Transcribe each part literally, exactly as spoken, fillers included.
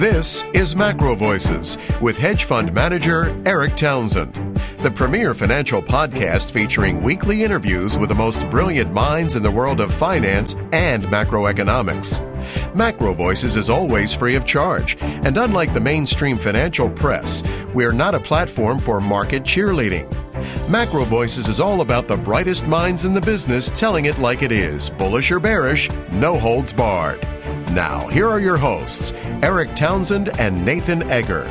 This is Macro Voices with hedge fund manager Eric Townsend, the premier financial podcast featuring weekly interviews with the most brilliant minds in the world of finance and macroeconomics. Macro Voices is always free of charge, and unlike the mainstream financial press, we are not a platform for market cheerleading. Macro Voices is all about the brightest minds in the business telling it like it is, bullish or bearish, no holds barred. Now, here are your hosts, Eric Townsend and Nathan Egger.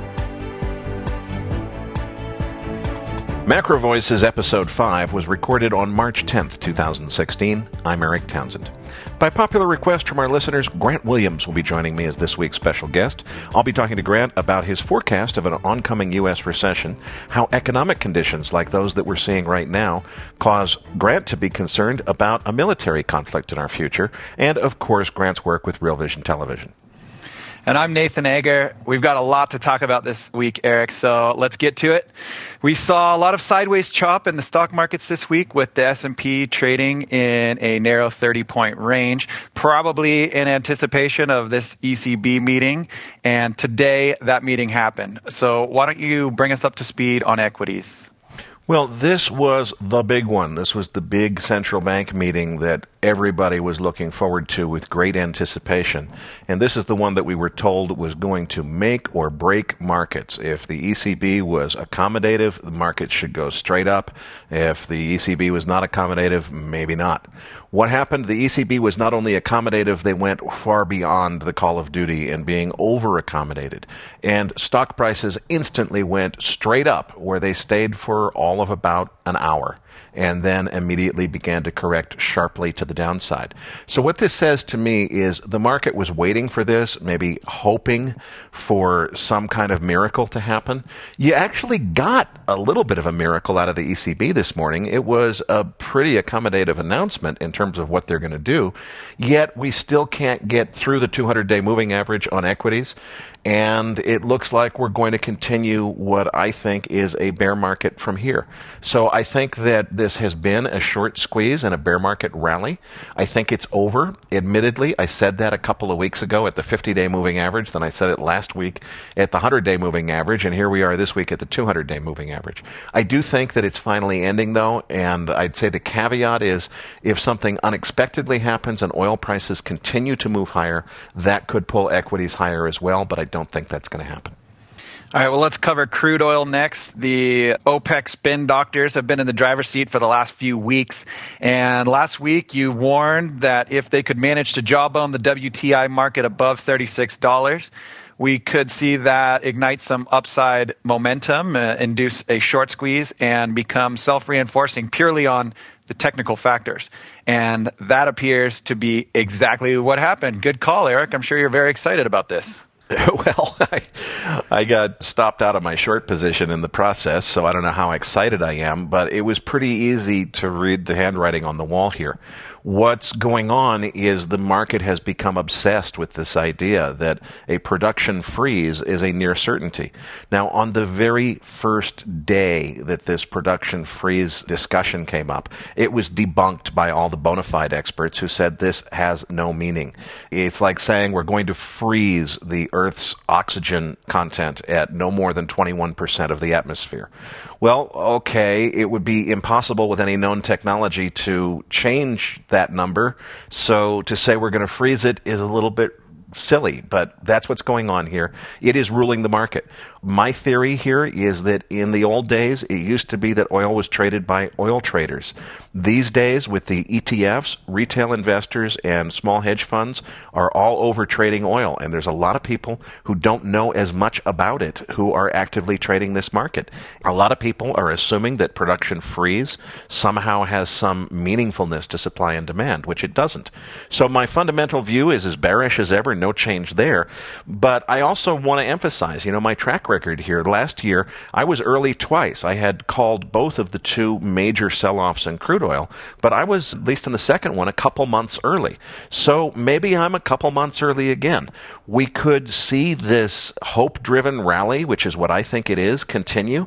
Macro Voices Episode five was recorded on March tenth, twenty sixteen. I'm Eric Townsend. By popular request from our listeners, Grant Williams will be joining me as this week's special guest. I'll be talking to Grant about his forecast of an oncoming U S recession, how economic conditions like those that we're seeing right now cause Grant to be concerned about a military conflict in our future, and, of course, Grant's work with Real Vision Television. And I'm Nathan Egger. We've got a lot to talk about this week, Eric, so let's get to it. We saw a lot of sideways chop in the stock markets this week with the S and P trading in a narrow thirty-point range, probably in anticipation of this E C B meeting. And today, that meeting happened. So why don't you bring us up to speed on equities? Well, this was the big one. This was the big central bank meeting that everybody was looking forward to with great anticipation. And this is the one that we were told was going to make or break markets. If the E C B was accommodative, the market should go straight up. If the E C B was not accommodative, maybe not. What happened? The E C B was not only accommodative, they went far beyond the call of duty in being over-accommodated. And stock prices instantly went straight up, where they stayed for all of about an hour, and then immediately began to correct sharply to the downside. So what this says to me is the market was waiting for this, maybe hoping for some kind of miracle to happen. You actually got a little bit of a miracle out of the E C B this morning. It was a pretty accommodative announcement in terms of what they're going to do, yet we still can't get through the two hundred day moving average on equities, and it looks like we're going to continue what I think is a bear market from here. So I think that this has been a short squeeze and a bear market rally. I think it's over. Admittedly, I said that a couple of weeks ago at the fifty day moving average, then I said it last week at the one hundred day moving average, and here we are this week at the two hundred day moving average. I do think that it's finally ending, though, and I'd say the caveat is if something unexpectedly happens and oil prices continue to move higher, that could pull equities higher as well, but I don't think that's going to happen. All right, well, let's cover crude oil next. The OPEC spin doctors have been in the driver's seat for the last few weeks. And last week, you warned that if they could manage to jawbone the W T I market above thirty-six dollars, we could see that ignite some upside momentum, uh, induce a short squeeze, and become self-reinforcing purely on the technical factors. And that appears to be exactly what happened. Good call, Eric. I'm sure you're very excited about this. Well, I, I got stopped out of my short position in the process, so I don't know how excited I am, but it was pretty easy to read the handwriting on the wall here. What's going on is the market has become obsessed with this idea that a production freeze is a near certainty. Now, on the very first day that this production freeze discussion came up, it was debunked by all the bona fide experts who said this has no meaning. It's like saying we're going to freeze the Earth's oxygen content at no more than twenty-one percent of the atmosphere. Well, okay, it would be impossible with any known technology to change that number, so to say we're going to freeze it is a little bit silly, but that's what's going on here. It is ruling the market. My theory here is that in the old days, it used to be that oil was traded by oil traders. These days, with the E T Fs, retail investors and small hedge funds are all over trading oil, and there's a lot of people who don't know as much about it who are actively trading this market. A lot of people are assuming that production freeze somehow has some meaningfulness to supply and demand, which it doesn't. So my fundamental view is as bearish as ever, no change there. But I also want to emphasize, you know, my track record here. Last year, I was early twice. I had called both of the two major sell-offs in crude oil, but I was, at least in the second one, a couple months early. So maybe I'm a couple months early again. We could see this hope-driven rally, which is what I think it is, continue.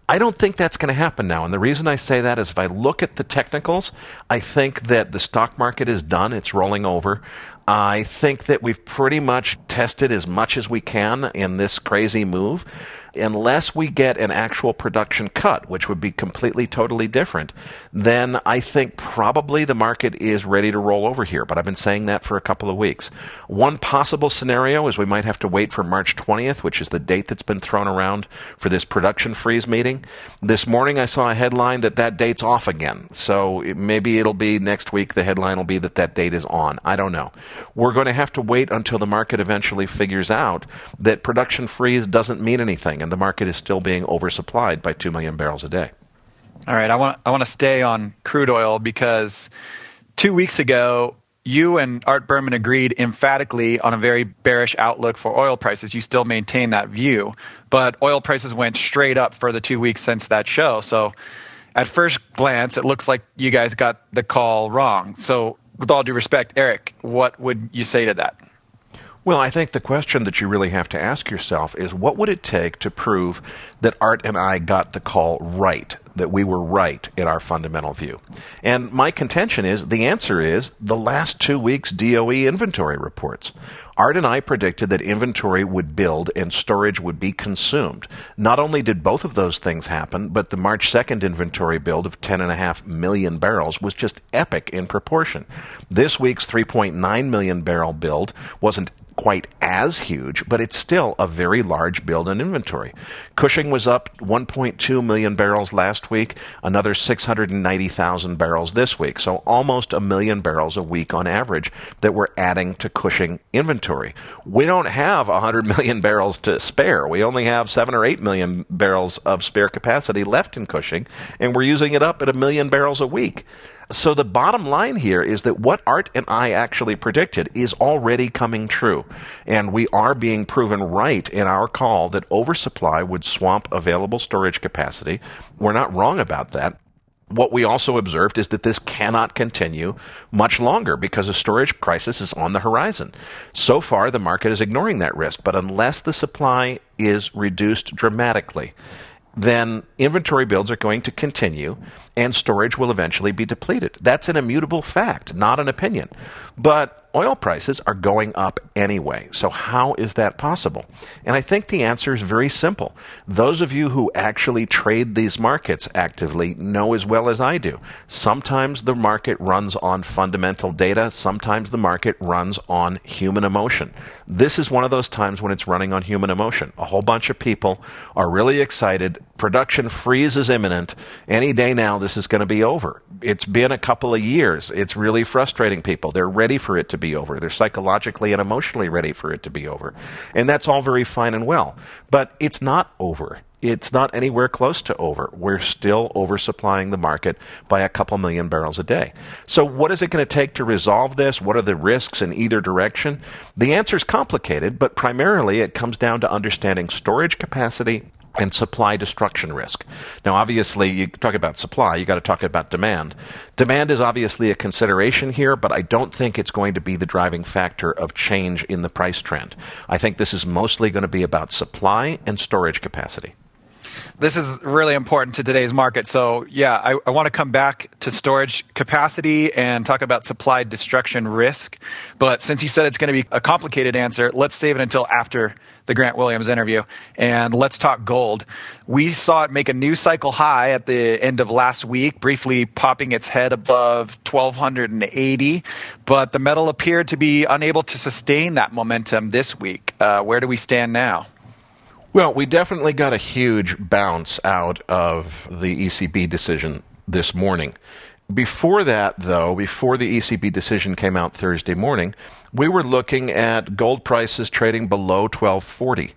I don't think that's going to happen now. And the reason I say that is if I look at the technicals, I think that the stock market is done. It's rolling over. I think that we've pretty much tested as much as we can in this crazy move. Unless we get an actual production cut, which would be completely, totally different, then I think probably the market is ready to roll over here. But I've been saying that for a couple of weeks. One possible scenario is we might have to wait for March twentieth, which is the date that's been thrown around for this production freeze meeting. This morning I saw a headline that that date's off again. So it, maybe it'll be next week the headline will be that that date is on. I don't know. We're going to have to wait until the market eventually figures out that production freeze doesn't mean anything, and the market is still being oversupplied by two million barrels a day. All right, I want I want to stay on crude oil because two weeks ago, you and Art Berman agreed emphatically on a very bearish outlook for oil prices. You still maintain that view, but oil prices went straight up for the two weeks since that show. So at first glance, it looks like you guys got the call wrong. So with all due respect, Eric, what would you say to that? Well, I think the question that you really have to ask yourself is what would it take to prove that Art and I got the call right, that we were right in our fundamental view? And my contention is the answer is the last two weeks' D O E inventory reports. Art and I predicted that inventory would build and storage would be consumed. Not only did both of those things happen, but the March second inventory build of ten point five million barrels was just epic in proportion. This week's three point nine million barrel build wasn't quite as huge, but it's still a very large build in inventory. Cushing was up one point two million barrels last week, another six hundred ninety thousand barrels this week, so almost a million barrels a week on average that we're adding to Cushing inventory. We don't have one hundred million barrels to spare. We only have seven or eight million barrels of spare capacity left in Cushing, and we're using it up at a million barrels a week. So the bottom line here is that what Art and I actually predicted is already coming true. And we are being proven right in our call that oversupply would swamp available storage capacity. We're not wrong about that. What we also observed is that this cannot continue much longer because a storage crisis is on the horizon. So far, the market is ignoring that risk. But unless the supply is reduced dramatically, then inventory builds are going to continue and storage will eventually be depleted. That's an immutable fact, not an opinion. But oil prices are going up anyway. So how is that possible? And I think the answer is very simple. Those of you who actually trade these markets actively know as well as I do. Sometimes the market runs on fundamental data. Sometimes the market runs on human emotion. This is one of those times when it's running on human emotion. A whole bunch of people are really excited. Production freeze is imminent. Any day now, this is going to be over. It's been a couple of years. It's really frustrating people. They're ready for it to be over. They're psychologically and emotionally ready for it to be over. And that's all very fine and well. But it's not over. It's not anywhere close to over. We're still oversupplying the market by a couple million barrels a day. So what is it going to take to resolve this? What are the risks in either direction? The answer is complicated, but primarily it comes down to understanding storage capacity and supply destruction risk. Now, obviously, you talk about supply, you got to talk about demand. Demand is obviously a consideration here, but I don't think it's going to be the driving factor of change in the price trend. I think this is mostly going to be about supply and storage capacity. This is really important to today's market. So, yeah, I, I want to come back to storage capacity and talk about supply destruction risk. But since you said it's going to be a complicated answer, let's save it until after the Grant Williams interview. And let's talk gold. We saw it make a new cycle high at the end of last week, briefly popping its head above twelve eighty. But the metal appeared to be unable to sustain that momentum this week. Uh, where do we stand now? Well, we definitely got a huge bounce out of the E C B decision this morning. Before that, though, before the E C B decision came out Thursday morning, we were looking at gold prices trading below twelve forty.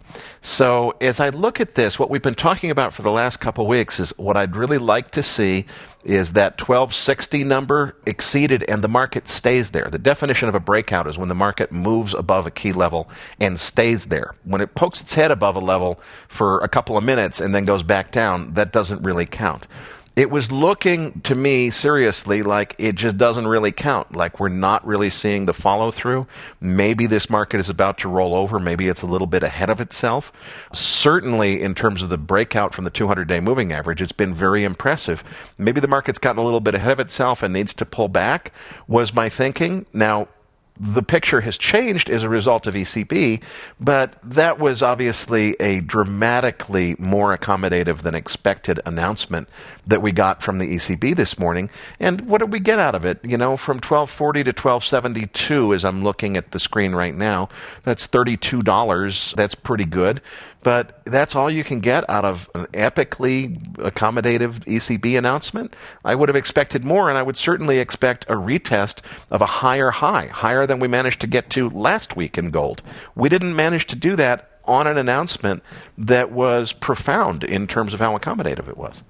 So as I look at this, what we've been talking about for the last couple of weeks is what I'd really like to see is that twelve sixty number exceeded and the market stays there. The definition of a breakout is when the market moves above a key level and stays there. When it pokes its head above a level for a couple of minutes and then goes back down, that doesn't really count. it was looking to me seriously like it just doesn't really count, like we're not really seeing the follow-through. Maybe this market is about to roll over. Maybe it's a little bit ahead of itself. Certainly, in terms of the breakout from the two hundred day moving average, it's been very impressive. Maybe the market's gotten a little bit ahead of itself and needs to pull back, was my thinking. Now, the picture has changed as a result of E C B, but that was obviously a dramatically more accommodative than expected announcement that we got from the E C B this morning. And what did we get out of it? You know, from twelve forty to twelve seventy-two, as I'm looking at the screen right now, that's thirty-two dollars. That's pretty good. But that's all you can get out of an epically accommodative E C B announcement. I would have expected more, and I would certainly expect a retest of a higher high, higher than we managed to get to last week in gold. We didn't manage to do that on an announcement that was profound in terms of how accommodative it was.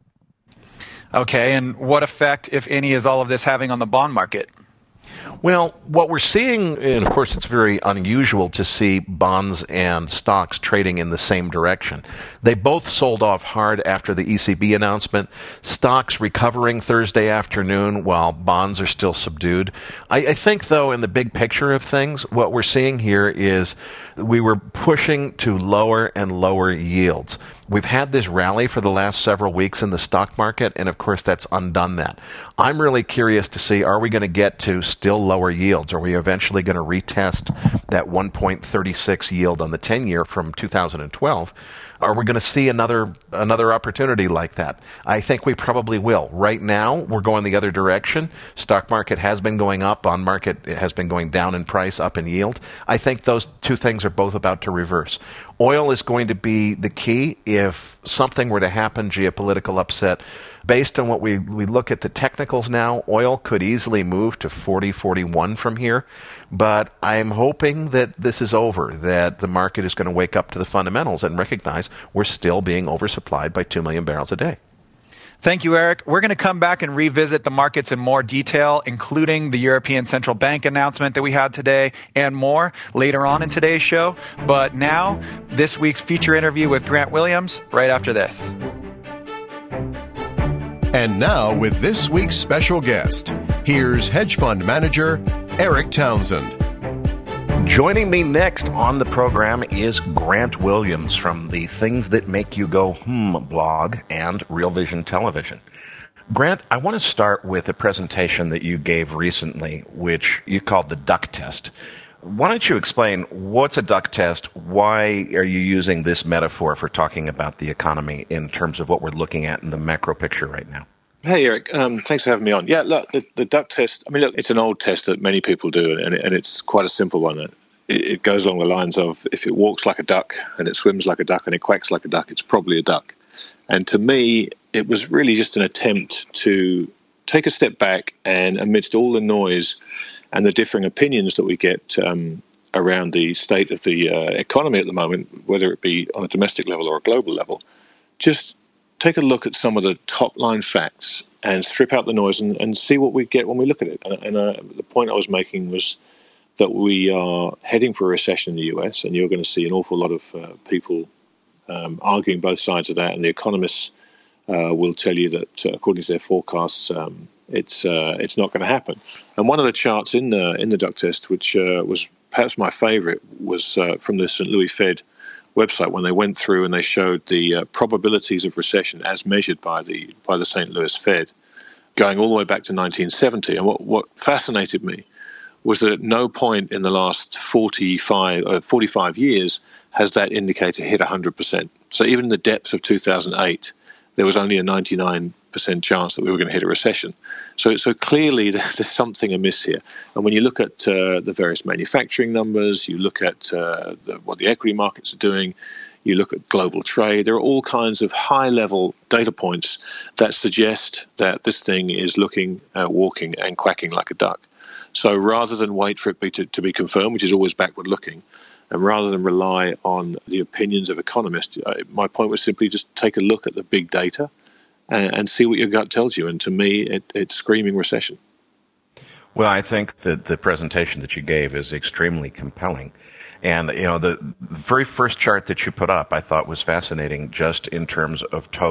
Okay, and what effect, if any, is all of this having on the bond market? Well, what we're seeing, and of course it's very unusual to see bonds and stocks trading in the same direction. They both sold off hard after the E C B announcement. Stocks recovering Thursday afternoon while bonds are still subdued. I, I think, though, in the big picture of things, what we're seeing here is we were pushing to lower and lower yields. We've had this rally for the last several weeks in the stock market, and of course that's undone that. I'm really curious to see, are we going to get to still lower yields? Are we eventually going to retest that one point three six yield on the ten-year from two thousand twelve? Are we going to see another another opportunity like that? I think we probably will. Right now, we're going the other direction. Stock market has been going up. Bond market has been going down in price, up in yield. I think those two things are both about to reverse. Oil is going to be the key. If something were to happen, geopolitical upset, based on what we, we look at the technicals now, oil could easily move to forty, forty-one from here. But I'm hoping that this is over, that the market is going to wake up to the fundamentals and recognize we're still being oversupplied by two million barrels a day. Thank you, Eric. We're going to come back and revisit the markets in more detail, including the European Central Bank announcement that we had today and more later on in today's show. But now, this week's feature interview with Grant Williams right after this. And now, with this week's special guest, here's hedge fund manager Eric Townsend. Joining me next on the program is Grant Williams from the Things That Make You Go Hmm blog and Real Vision Television. Grant, I want to start with a presentation that you gave recently, which you called the duck test. Why don't you explain what's a duck test? Why are you using this metaphor for talking about the economy in terms of what we're looking at in the macro picture right now? Hey, Eric. Um, thanks for having me on. Yeah, look, the, the duck test, I mean, look, it's an old test that many people do, and, and it's quite a simple one. It, it goes along the lines of if it walks like a duck and it swims like a duck and it quacks like a duck, it's probably a duck. And to me, it was really just an attempt to take a step back and amidst all the noise and the differing opinions that we get um, around the state of the uh, economy at the moment, whether it be on a domestic level or a global level, just take a look at some of the top-line facts and strip out the noise and, and see what we get when we look at it. And, and uh, the point I was making was that we are heading for a recession in the U S, and you're going to see an awful lot of uh, people um, arguing both sides of that, and the economists uh, will tell you that, uh, according to their forecasts, um, it's uh, it's not going to happen. And one of the charts in the, in the duck test, which uh, was perhaps my favorite, was uh, from the Saint Louis Fed website when they went through and they showed the uh, probabilities of recession as measured by the by the Saint Louis Fed, going all the way back to nineteen seventy. And what, what fascinated me was that at no point in the last forty-five, uh, forty-five years has that indicator hit one hundred percent. So even in the depths of two thousand eight, there was only a ninety-nine percent chance that we were going to hit a recession. So, so clearly there's something amiss here. And when you look at uh, the various manufacturing numbers, you look at uh, the, what the equity markets are doing, you look at global trade, there are all kinds of high-level data points that suggest that this thing is looking, uh, walking and quacking like a duck. So rather than wait for it be to, to be confirmed, which is always backward-looking, and rather than rely on the opinions of economists, my point was simply just take a look at the big data and, and see what your gut tells you. And to me, it, it's screaming recession. Well, I think that the presentation that you gave is extremely compelling. And, you know, the very first chart that you put up, I thought was fascinating just in terms of total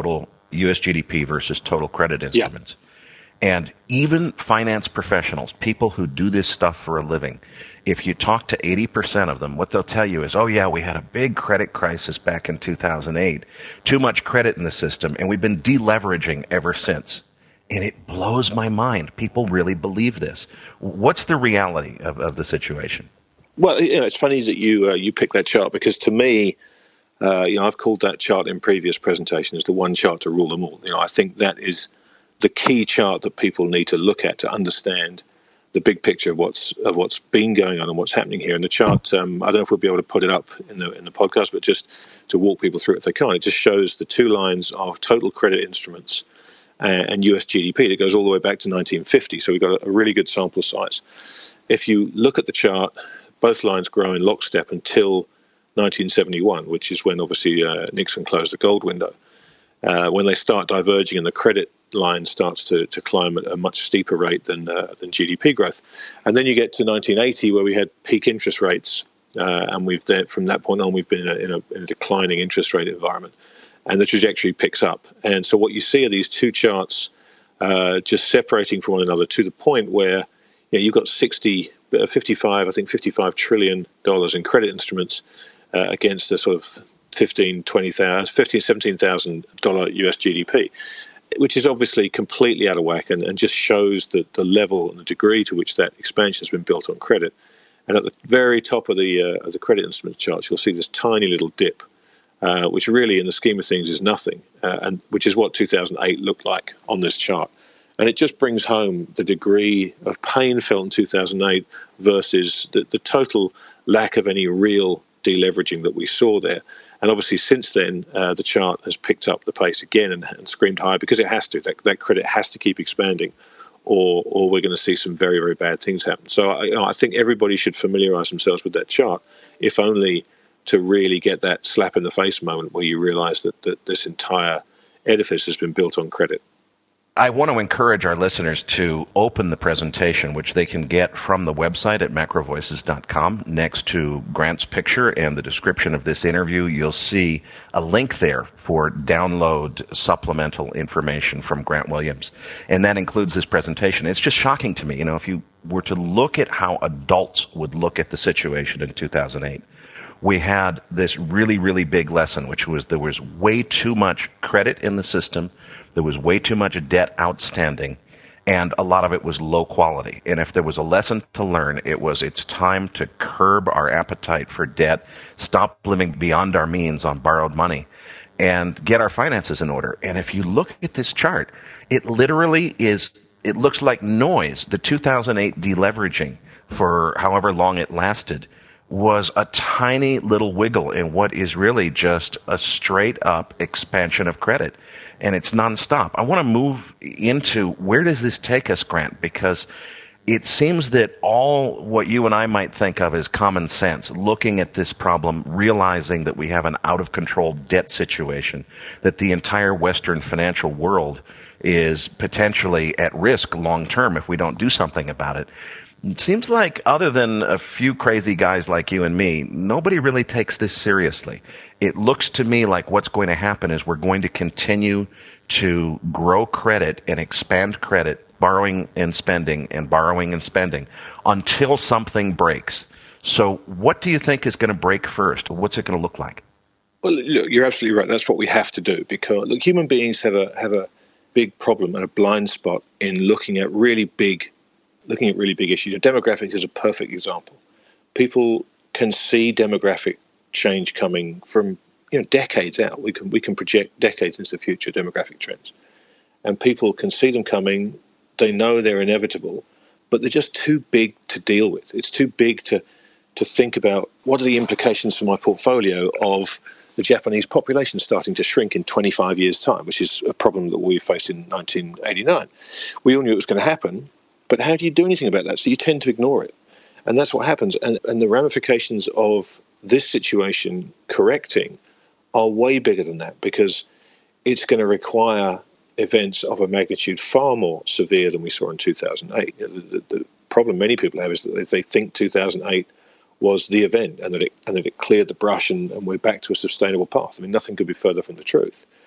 U S G D P versus total credit instruments. Yeah. And even finance professionals, people who do this stuff for a living, if you talk to eighty percent of them, what they'll tell you is, oh yeah, we had a big credit crisis back in two thousand eight, too much credit in the system, and we've been deleveraging ever since. And it blows my mind. People really believe this. What's the reality of, of the situation? Well, you know, it's funny that you uh, you picked that chart, because to me, uh, you know, I've called that chart in previous presentations the one chart to rule them all. You know, I think that is the key chart that people need to look at to understand the big picture of what's of what's been going on and what's happening here. And the chart, um, I don't know if we'll be able to put it up in the in the podcast, but just to walk people through it if they can, it just shows the two lines of total credit instruments uh, and U S G D P that goes all the way back to nineteen fifty. So we've got a, a really good sample size. If you look at the chart, both lines grow in lockstep until nineteen seventy-one, which is when obviously uh, Nixon closed the gold window. Uh, when they start diverging and the credit line starts to, to climb at a much steeper rate than uh, than G D P growth. And then you get to nineteen eighty, where we had peak interest rates, uh, and we've there, from that point on, we've been in a, in, a, in a declining interest rate environment, and the trajectory picks up. And so what you see are these two charts uh, just separating from one another to the point where, you know, you've got sixty, fifty-five, I think fifty-five trillion dollars in credit instruments uh, against the sort of fifteen, twenty thousand, fifteen, seventeen thousand dollars U S G D P, which is obviously completely out of whack and, and just shows the, the level and the degree to which that expansion has been built on credit. And at the very top of the uh, of the credit instrument charts, you'll see this tiny little dip, uh, which really, in the scheme of things, is nothing, uh, and which is what two thousand eight looked like on this chart. And it just brings home the degree of pain felt in two thousand eight versus the, the total lack of any real deleveraging that we saw there. And obviously, since then, uh, the chart has picked up the pace again and, and screamed higher, because it has to. That, that credit has to keep expanding, or or we're going to see some very, very bad things happen. So I, you know, I think everybody should familiarize themselves with that chart, if only to really get that slap in the face moment where you realize that, that this entire edifice has been built on credit. I want to encourage our listeners to open the presentation, which they can get from the website at macro voices dot com. Next to Grant's picture and the description of this interview, you'll see a link there for download supplemental information from Grant Williams. And that includes this presentation. It's just shocking to me, you know, if you were to look at how adults would look at the situation in two thousand eight. We had this really, really big lesson, which was there was way too much credit in the system. There was way too much debt outstanding, and a lot of it was low quality. And if there was a lesson to learn, it was it's time to curb our appetite for debt, stop living beyond our means on borrowed money, and get our finances in order. And if you look at this chart, it literally is, it looks like noise. The two thousand eight deleveraging, for however long it lasted, was a tiny little wiggle in what is really just a straight up expansion of credit. And it's nonstop. I want to move into where does this take us, Grant? Because it seems that all what you and I might think of as common sense, looking at this problem, realizing that we have an out of control debt situation, that the entire Western financial world is potentially at risk long term if we don't do something about it. It seems like other than a few crazy guys like you and me, nobody really takes this seriously. It looks to me like what's going to happen is we're going to continue to grow credit and expand credit, borrowing and spending and borrowing and spending until something breaks. So what do you think is going to break first? What's it going to look like? Well, look, you're absolutely right. That's what we have to do, because look, human beings have a have a big problem and a blind spot in looking at really big looking at really big issues. Demographics is a perfect example. People can see demographic change coming from, you know, decades out. We can we can project decades into the future demographic trends, and people can see them coming. They know they're inevitable, but they're just too big to deal with. It's too big to to think about what are the implications for my portfolio of the Japanese population starting to shrink in twenty-five years' time, which is a problem that we faced in nineteen eighty-nine. We all knew it was going to happen. But how do you do anything about that? So you tend to ignore it. And that's what happens. And, and the ramifications of this situation correcting are way bigger than that, because it's going to require events of a magnitude far more severe than we saw in two thousand eight. You know, the, the, the problem many people have is that they think two thousand eight was the event and that it, and that it cleared the brush and, and we're back to a sustainable path. I mean, nothing could be further from the truth.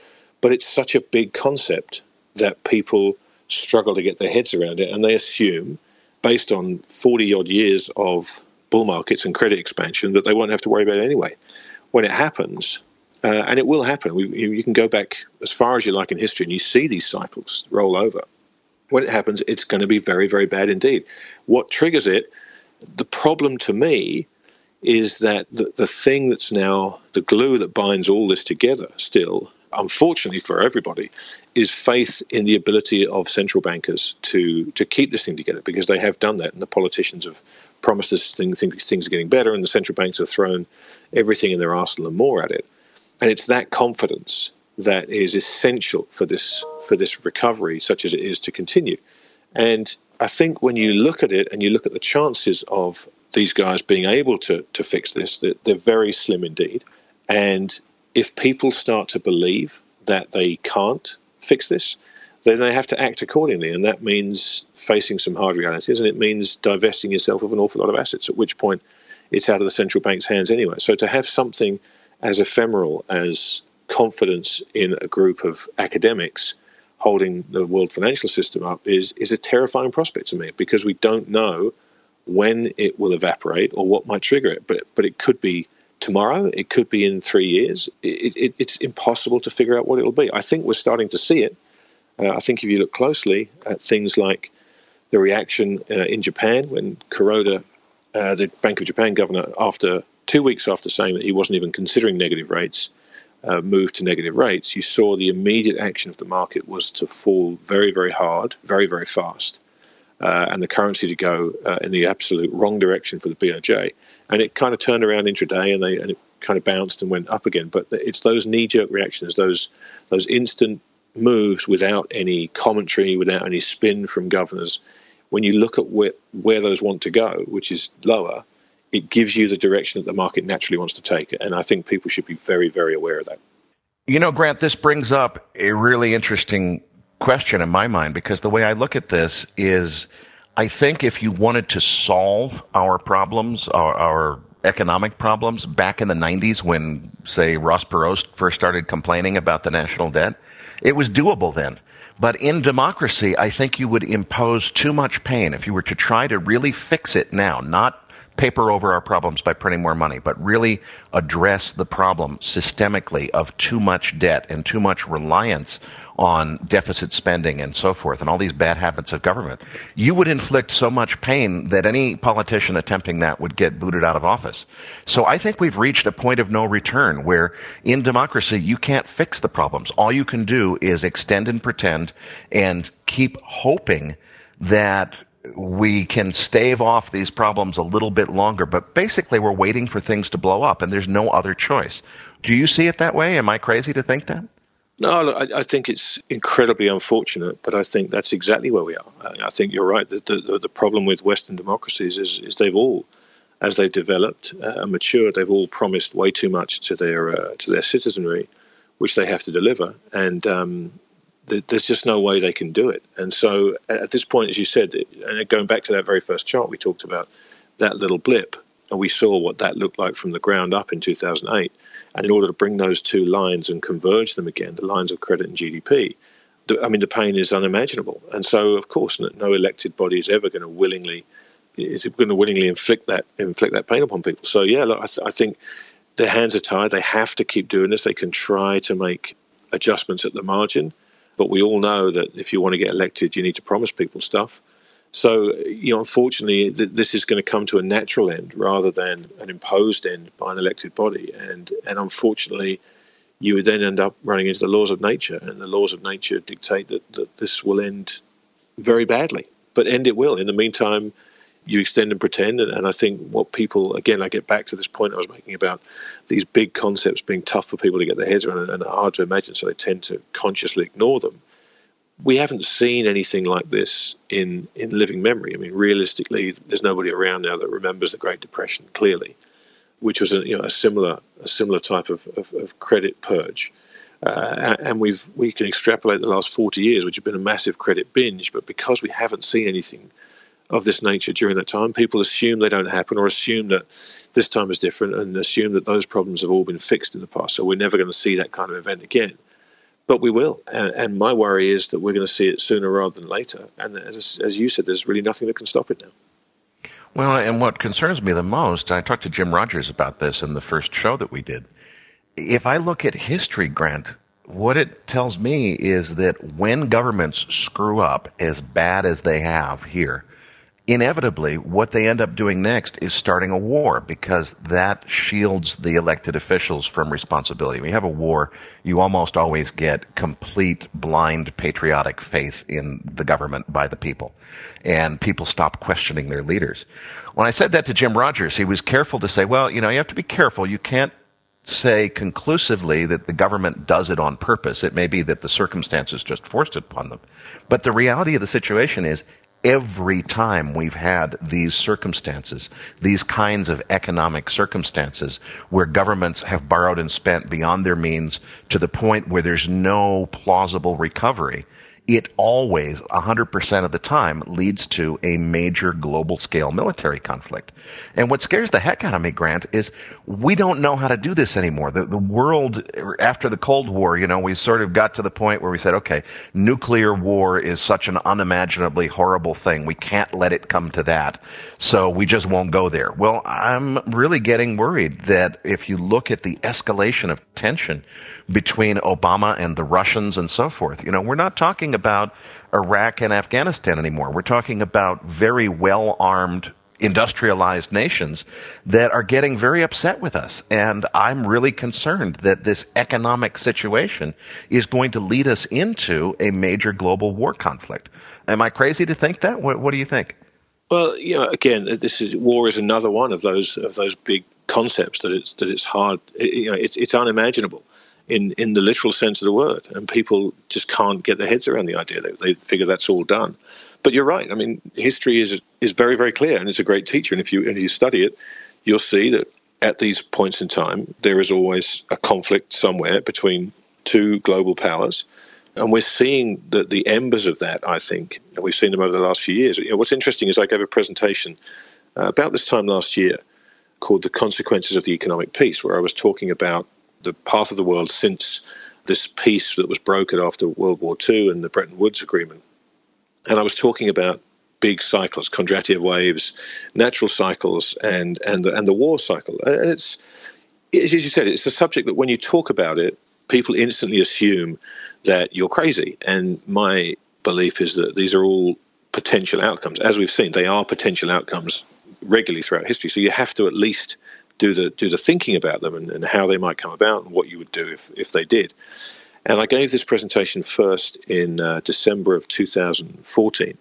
But it's such a big concept that people struggle to get their heads around it, and they assume, based on forty-odd years of bull markets and credit expansion, that they won't have to worry about it anyway. When it happens, uh, and it will happen, we, you, you can go back as far as you like in history, and you see these cycles roll over. When it happens, it's going to be very, very bad indeed. What triggers it, the problem to me, is that the, the thing that's now the glue that binds all this together still, unfortunately for everybody, is faith in the ability of central bankers to, to keep this thing together, because they have done that, and the politicians have promised us things, things are getting better, and the central banks have thrown everything in their arsenal and more at it. And it's that confidence that is essential for this for this recovery, such as it is, to continue. And I think when you look at it and you look at the chances of these guys being able to, to fix this, they're, they're very slim indeed. And if people start to believe that they can't fix this, then they have to act accordingly. And that means facing some hard realities, and it means divesting yourself of an awful lot of assets, at which point it's out of the central bank's hands anyway. So to have something as ephemeral as confidence in a group of academics holding the world financial system up is is a terrifying prospect to me, because we don't know when it will evaporate or what might trigger it. But but it could be tomorrow, it could be in three years. It, it, it's impossible to figure out what it will be. I think we're starting to see it. Uh, I think if you look closely at things like the reaction uh, in Japan when Kuroda, uh, the Bank of Japan governor, after two weeks after saying that he wasn't even considering negative rates, Uh, moved to negative rates, you saw the immediate action of the market was to fall very, very hard, very, very fast, uh, and the currency to go uh, in the absolute wrong direction for the B O J. And it kind of turned around intraday, and, they, and it kind of bounced and went up again. But it's those knee-jerk reactions, those those instant moves without any commentary, without any spin from governors. When you look at where, where those want to go, which is lower, it gives you the direction that the market naturally wants to take. And I think people should be very, very aware of that. You know, Grant, this brings up a really interesting question in my mind, because the way I look at this is, I think if you wanted to solve our problems, our, our economic problems back in the nineties when, say, Ross Perot first started complaining about the national debt, it was doable then. But in democracy, I think you would impose too much pain if you were to try to really fix it now, not paper over our problems by printing more money, but really address the problem systemically of too much debt and too much reliance on deficit spending and so forth, and all these bad habits of government. You would inflict so much pain that any politician attempting that would get booted out of office. So I think we've reached a point of no return where in democracy you can't fix the problems. All you can do is extend and pretend and keep hoping that we can stave off these problems a little bit longer, but basically we're waiting for things to blow up, and there's no other choice. Do you see it that way? Am I crazy to think that? No, look, I, I think it's incredibly unfortunate, but I think that's exactly where we are. I, I think you're right. The, the, the problem with Western democracies is, is they've all, as they've developed uh, and matured, they've all promised way too much to their uh, to their citizenry, which they have to deliver, and um, there's just no way they can do it. And so at this point, as you said, and going back to that very first chart we talked about, that little blip, and we saw what that looked like from the ground up in two thousand eight. And in order to bring those two lines and converge them again, the lines of credit and G D P, I mean, the pain is unimaginable. And so, of course, no elected body is ever going to willingly is going to willingly inflict that inflict that pain upon people. So, yeah, look, I, th- I think their hands are tied. They have to keep doing this. They can try to make adjustments at the margin, but we all know that if you want to get elected, you need to promise people stuff. So, you know, unfortunately, th- this is going to come to a natural end rather than an imposed end by an elected body. And, and unfortunately, you would then end up running into the laws of nature, and the laws of nature dictate that, that this will end very badly. But end it will. In the meantime, you extend and pretend. And, and I think what people, again, I get back to this point I was making about these big concepts being tough for people to get their heads around and hard to imagine, so they tend to consciously ignore them. We haven't seen anything like this in, in living memory. I mean, realistically, there's nobody around now that remembers the Great Depression clearly, which was a, you know, a similar a similar type of, of, of credit purge. Uh, and we've we can extrapolate the last forty years, which have been a massive credit binge. But because we haven't seen anything of this nature during that time, people assume they don't happen, or assume that this time is different, and assume that those problems have all been fixed in the past. So we're never going to see that kind of event again. But we will. And, and my worry is that we're going to see it sooner rather than later. And as, as you said, there's really nothing that can stop it now. Well, and what concerns me the most, I talked to Jim Rogers about this in the first show that we did. If I look at history, Grant, what it tells me is that when governments screw up as bad as they have here, inevitably what they end up doing next is starting a war, because that shields the elected officials from responsibility. When you have a war, you almost always get complete blind patriotic faith in the government by the people, and people stop questioning their leaders. When I said that to Jim Rogers, he was careful to say, well, you know, you have to be careful. You can't say conclusively that the government does it on purpose. It may be that the circumstances just forced it upon them. But the reality of the situation is, every time we've had these circumstances, these kinds of economic circumstances where governments have borrowed and spent beyond their means to the point where there's no plausible recovery, it always, one hundred percent of the time, leads to a major global-scale military conflict. And what scares the heck out of me, Grant, is we don't know how to do this anymore. The, the world, after the Cold War, you know, we sort of got to the point where we said, okay, nuclear war is such an unimaginably horrible thing. We can't let it come to that, so we just won't go there. Well, I'm really getting worried that if you look at the escalation of tension between Obama and the Russians and so forth, you know, we're not talking about Iraq and Afghanistan anymore. We're talking about very well-armed, industrialized nations that are getting very upset with us. And I'm really concerned that this economic situation is going to lead us into a major global war conflict. Am I crazy to think that? What, what do you think? Well, you know, again, this is war is another one of those of those big concepts that it's that it's hard. It, you know, it's it's unimaginable in in the literal sense of the word, and people just can't get their heads around the idea. They, they figure that's all done. But you're right. I mean, history is is very, very clear, and it's a great teacher. And if you if you study it, you'll see that at these points in time, there is always a conflict somewhere between two global powers. And we're seeing the, the embers of that, I think, and we've seen them over the last few years. You know, what's interesting is I gave a presentation uh, about this time last year called The Consequences of the Economic Peace, where I was talking about the path of the world since this peace that was brokered after World War Two and the Bretton Woods Agreement. And I was talking about big cycles, Kondratiev waves, natural cycles, and and the, and the war cycle. And it's, as you said, it's a subject that when you talk about it, people instantly assume that you're crazy. And my belief is that these are all potential outcomes. As we've seen, they are potential outcomes regularly throughout history. So you have to at least do the do the thinking about them and, and how they might come about and what you would do if, if they did. And I gave this presentation first in uh, December of two thousand fourteen.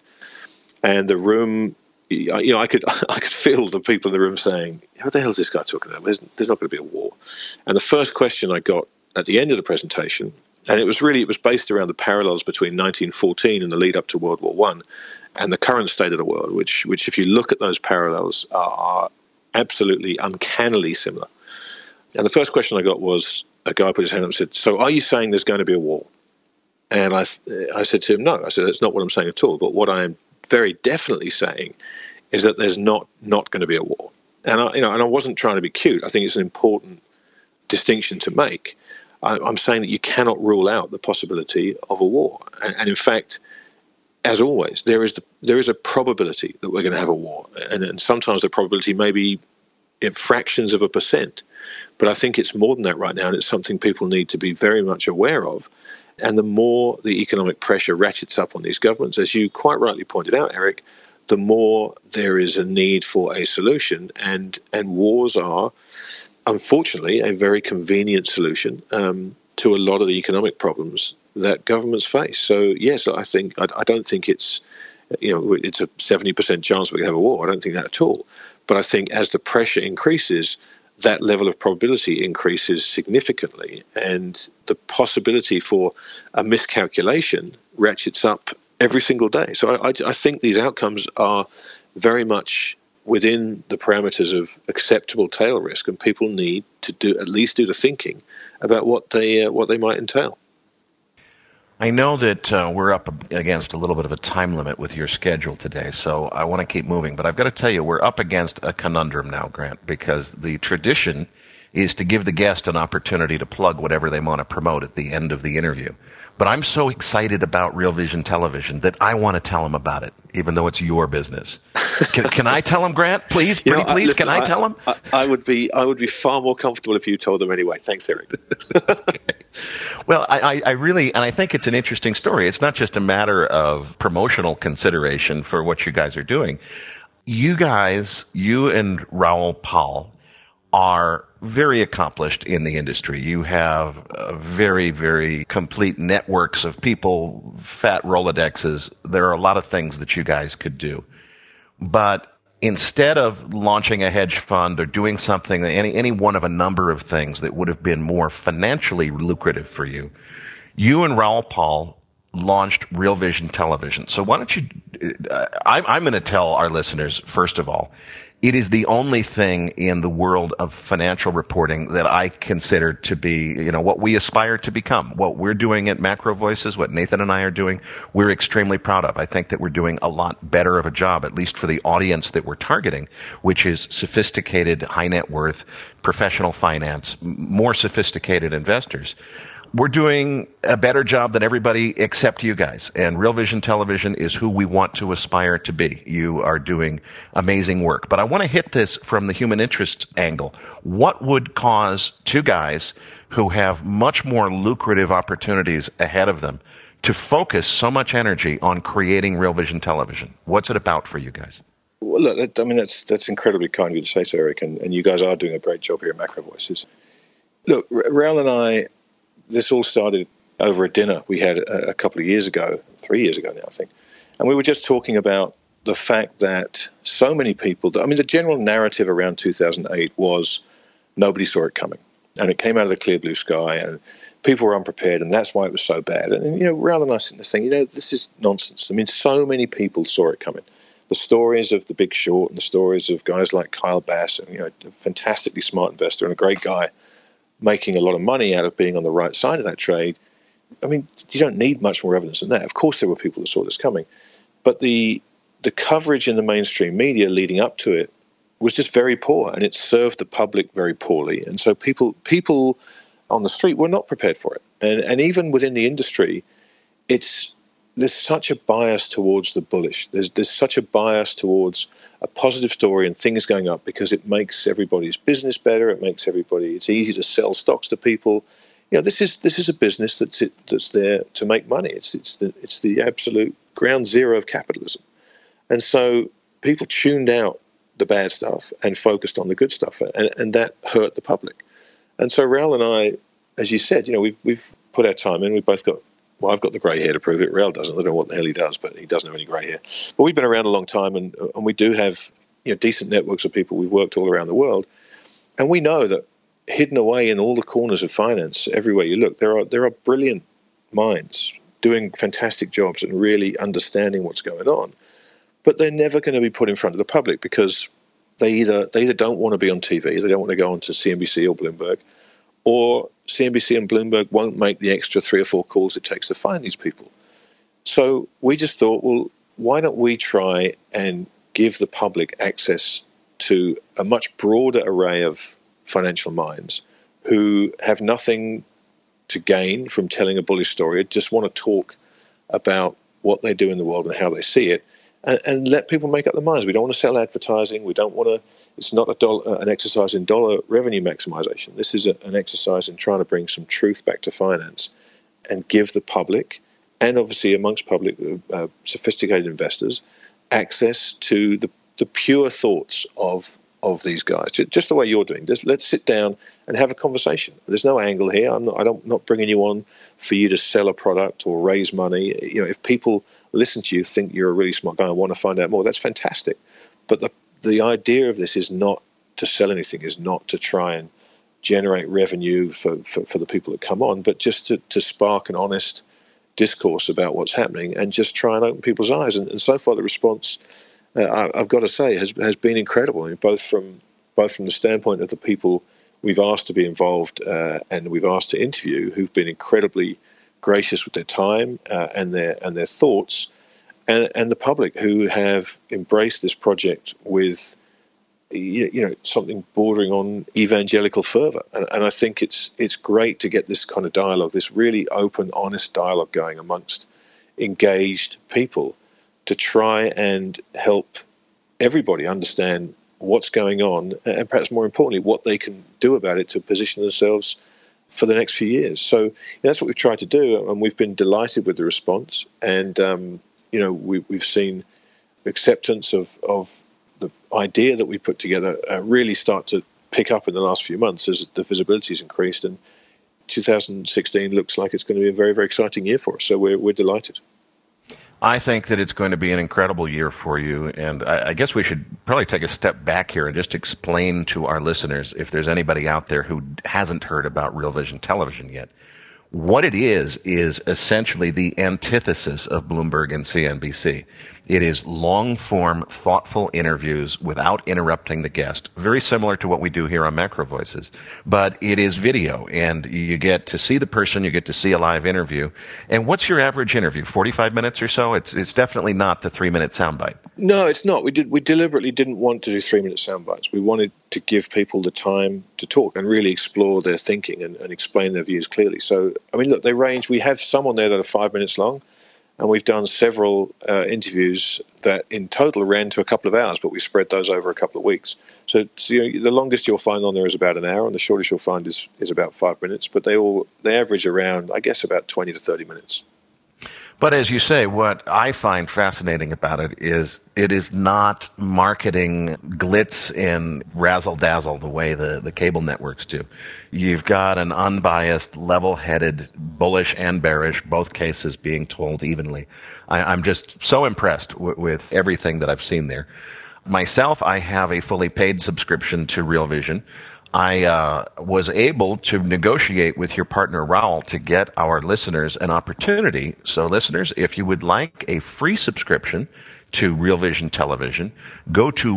And the room, you know, I could I could feel the people in the room saying, what the hell is this guy talking about? There's, there's not going to be a war. And the first question I got at the end of the presentation, and it was really, it was based around the parallels between nineteen fourteen and the lead up to World War One and the current state of the world, which, which if you look at those parallels, are, are absolutely uncannily similar. And the first question I got was, a guy put his hand up and said, so are you saying there's going to be a war? And I I said to him, no. I said, that's not what I'm saying at all. But what I'm very definitely saying is that there's not not going to be a war. And I, you know, and I wasn't trying to be cute. I think it's an important distinction to make. I, I'm saying that you cannot rule out the possibility of a war. And, and in fact, as always, there is the, there is a probability that we're going to have a war. And, and sometimes the probability may be in fractions of a percent. But I think it's more than that right now, and it's something people need to be very much aware of. And the more the economic pressure ratchets up on these governments, as you quite rightly pointed out, Eric, the more there is a need for a solution. And, and wars are, unfortunately, a very convenient solution um, to a lot of the economic problems that governments face. So, yes, I think I, I don't think it's, you know, it's a seventy percent chance we're going to have a war. I don't think that at all. But I think as the pressure increases, that level of probability increases significantly, and the possibility for a miscalculation ratchets up every single day. So I, I, I think these outcomes are very much within the parameters of acceptable tail risk, and people need to do at least do the thinking about what they uh, what they might entail. I know that uh, we're up against a little bit of a time limit with your schedule today, so I want to keep moving. But I've got to tell you, we're up against a conundrum now, Grant, because the tradition is to give the guest an opportunity to plug whatever they want to promote at the end of the interview. But I'm so excited about Real Vision Television that I want to tell them about it, even though it's your business. Can, can I tell them, Grant? Please, pretty you know, please, listen, can I, I tell them? I, I would be I would be far more comfortable if you told them anyway. Thanks, Eric. Okay. Well, I, I really, and I think it's an interesting story. It's not just a matter of promotional consideration for what you guys are doing. You guys, you and Raoul Pal, are very accomplished in the industry. You have uh, very, very complete networks of people, fat Rolodexes. There are a lot of things that you guys could do. But instead of launching a hedge fund or doing something, any, any one of a number of things that would have been more financially lucrative for you, you and Raoul Pal launched Real Vision Television. So why don't you, uh, I'm, I'm going to tell our listeners, first of all, it is the only thing in the world of financial reporting that I consider to be, you know, what we aspire to become. What we're doing at Macro Voices, what Nathan and I are doing, we're extremely proud of. I think that we're doing a lot better of a job, at least for the audience that we're targeting, which is sophisticated, high net worth, professional finance, more sophisticated investors. We're doing a better job than everybody except you guys. And Real Vision Television is who we want to aspire to be. You are doing amazing work. But I want to hit this from the human interest angle. What would cause two guys who have much more lucrative opportunities ahead of them to focus so much energy on creating Real Vision Television? What's it about for you guys? Well, look, I mean, that's that's incredibly kind of you to say so, Eric. And, and you guys are doing a great job here at Macro Voices. Look, Raoul and I, this all started over a dinner we had a, a couple of years ago, three years ago now, I think. And we were just talking about the fact that so many people, I mean, the general narrative around two thousand eight was nobody saw it coming. And it came out of the clear blue sky, and people were unprepared, and that's why it was so bad. And, and you know, Raoul and I sitting there saying, you know, this is nonsense. I mean, so many people saw it coming. The stories of The Big Short and the stories of guys like Kyle Bass, and, you know, a fantastically smart investor and a great guy, making a lot of money out of being on the right side of that trade. I mean, you don't need much more evidence than that. Of course there were people that saw this coming. But the the coverage in the mainstream media leading up to it was just very poor, and it served the public very poorly. And so people people on the street were not prepared for it. And and even within the industry, it's there's such a bias towards the bullish. There's there's such a bias towards a positive story and things going up because it makes everybody's business better. It makes everybody. It's easy to sell stocks to people. You know, this is this is a business that's it, that's there to make money. It's it's the it's the absolute ground zero of capitalism, and so people tuned out the bad stuff and focused on the good stuff, and and that hurt the public. And so Raoul and I, as you said, you know, we've we've put our time in. We've both got. Well, I've got the grey hair to prove it. Raoul doesn't. I don't know what the hell he does, but he doesn't have any grey hair. But we've been around a long time, and and we do have, you know, decent networks of people. We've worked all around the world, and we know that hidden away in all the corners of finance, everywhere you look, there are there are brilliant minds doing fantastic jobs and really understanding what's going on. But they're never going to be put in front of the public because they either they either don't want to be on T V, they don't want to go on to C N B C or Bloomberg, or C N B C and Bloomberg won't make the extra three or four calls it takes to find these people. So we just thought, well, why don't we try and give the public access to a much broader array of financial minds who have nothing to gain from telling a bullish story, just want to talk about what they do in the world and how they see it, and, and let people make up their minds. We don't want to sell advertising. We don't want to. It's not a dollar, an exercise in dollar revenue maximization. This is a, an exercise in trying to bring some truth back to finance and give the public, and obviously amongst public, uh, sophisticated investors, access to the, the pure thoughts of of these guys, just the way you're doing. Just let's sit down and have a conversation. There's no angle here. I'm not. I don't not bringing you on for you to sell a product or raise money. You know, if people listen to you, think you're a really smart guy and want to find out more, that's fantastic. But the the idea of this is not to sell anything. Is not to try and generate revenue for, for, for the people that come on, but just to, to spark an honest discourse about what's happening and just try and open people's eyes. And, and so far, the response, uh, I've got to say, has has been incredible. I mean, both from both from the standpoint of the people we've asked to be involved uh, and we've asked to interview, who've been incredibly gracious with their time uh, and their and their thoughts, and, and the public who have embraced this project with you, you know, something bordering on evangelical fervor. And, and I think it's it's great to get this kind of dialogue, this really open, honest dialogue going amongst engaged people to try and help everybody understand what's going on, and perhaps more importantly, what they can do about it to position themselves for the next few years. So you know, that's what we've tried to do, and we've been delighted with the response. And um, you know, we, we've seen acceptance of, of the idea that we put together uh, really start to pick up in the last few months as the visibility has increased. And two thousand sixteen looks like it's going to be a very, very exciting year for us. So we're we're delighted. I think that it's going to be an incredible year for you, and I, I guess we should probably take a step back here and just explain to our listeners, if there's anybody out there who hasn't heard about Real Vision Television yet, what it is is essentially the antithesis of Bloomberg and C N B C. It is long-form, thoughtful interviews without interrupting the guest, very similar to what we do here on Macro Voices. But it is video, and you get to see the person, you get to see a live interview. And what's your average interview, forty-five minutes or so? It's it's definitely not the three-minute soundbite. No, it's not. We did. We deliberately didn't want to do three-minute sound bites. We wanted to give people the time to talk and really explore their thinking and, and explain their views clearly. So, I mean, look, they range. We have some on there that are five minutes long, and we've done several uh, interviews that in total ran to a couple of hours, but we spread those over a couple of weeks. So, so you know, the longest you'll find on there is about an hour, and the shortest you'll find is, is about five minutes. But they all they average around, I guess, about twenty to thirty minutes. But as you say, what I find fascinating about it is it is not marketing glitz and razzle-dazzle the way the, the cable networks do. You've got an unbiased, level-headed, bullish and bearish, both cases being told evenly. I, I'm just so impressed w- with everything that I've seen there. Myself, I have a fully paid subscription to Real Vision. I uh, was able to negotiate with your partner, Raul, to get our listeners an opportunity. So listeners, if you would like a free subscription to Real Vision Television, go to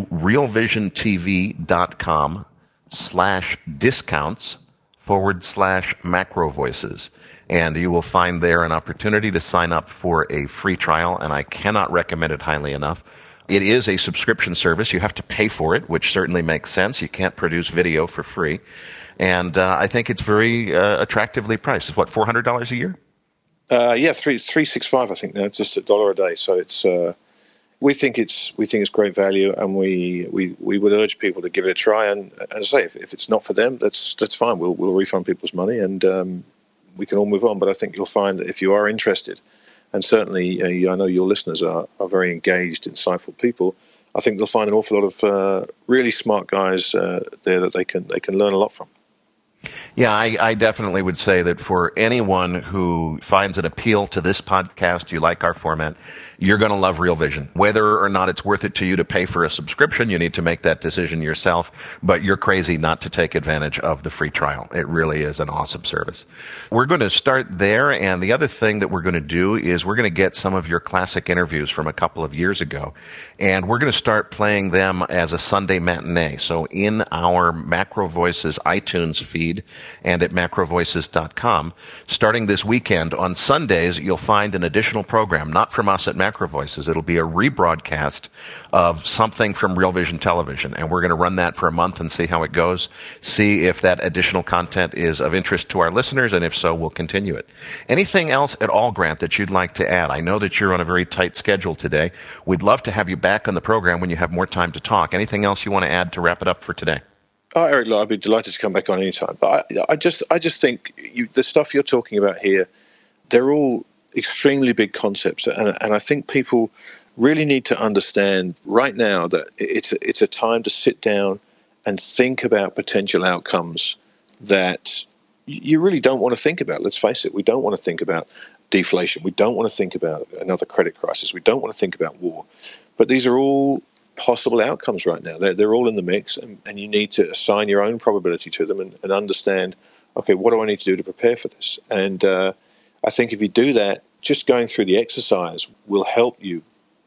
realvisiontv.com slash discounts forward slash macro voices. And you will find there an opportunity to sign up for a free trial, and I cannot recommend it highly enough. It is a subscription service. You have to pay for it, which certainly makes sense. You can't produce video for free. And uh, I think it's very uh, attractively priced. It's what, four hundred dollars a year? Uh, yeah, three three six five. I think now, just a dollar a day. So it's uh, we think it's we think it's great value, and we, we, we would urge people to give it a try. And as I say, if, if it's not for them, that's that's fine. We'll we'll refund people's money, and um, we can all move on. But I think you'll find that if you are interested, and certainly, uh, I know your listeners are, are very engaged, insightful people, I think they'll find an awful lot of uh, really smart guys uh, there that they can they can learn a lot from. Yeah, I, I definitely would say that for anyone who finds an appeal to this podcast, you like our format, you're going to love Real Vision. Whether or not it's worth it to you to pay for a subscription, you need to make that decision yourself, but you're crazy not to take advantage of the free trial. It really is an awesome service. We're going to start there, and the other thing that we're going to do is we're going to get some of your classic interviews from a couple of years ago, and we're going to start playing them as a Sunday matinee. So in our Macro Voices iTunes feed and at macro voices dot com, starting this weekend on Sundays, you'll find an additional program, not from us at Macro Voices. It'll be a rebroadcast of something from Real Vision Television, and we're going to run that for a month and see how it goes, see if that additional content is of interest to our listeners, and if so, we'll continue it. Anything else at all, Grant, that you'd like to add? I know that you're on a very tight schedule today. We'd love to have you back on the program when you have more time to talk. Anything else you want to add to wrap it up for today? Oh, Eric, look, I'd be delighted to come back on any time. But I, I just, I just think you, the stuff you're talking about here, they're all extremely big concepts, and, and I think people really need to understand right now that it's a, it's a time to sit down and think about potential outcomes that you really don't want to think about. Let's face it, we don't want to think about deflation. We don't want to think about another credit crisis. We don't want to think about war. But these are all possible outcomes right now. They're, they're all in the mix, and, and you need to assign your own probability to them and, and understand, okay, what do I need to do to prepare for this? And uh, I think if you do that, just going through the exercise will help you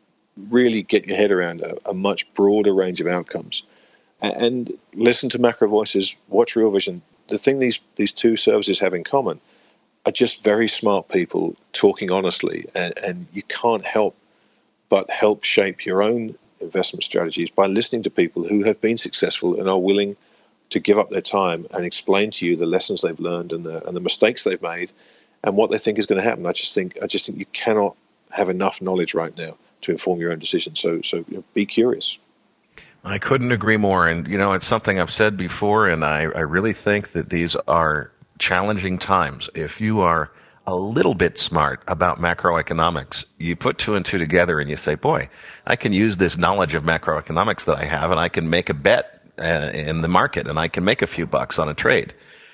really get your head around a, a much broader range of outcomes. And, and listen to Macro Voices, watch Real Vision. The thing these, these two services have in common are just very smart people talking honestly, and, and you can't help but help shape your own investment strategies by listening to people who have been successful and are willing to give up their time and explain to you the lessons they've learned and the and the mistakes they've made and what they think is going to happen. I just think I just think you cannot have enough knowledge right now to inform your own decisions. So so you know, be curious. I couldn't agree more. And, you know, it's something I've said before, and I, I really think that these are challenging times. If you are a little bit smart about macroeconomics, you put two and two together and you say, boy, I can use this knowledge of macroeconomics that I have, and I can make a bet uh, in the market, and I can make a few bucks on a trade.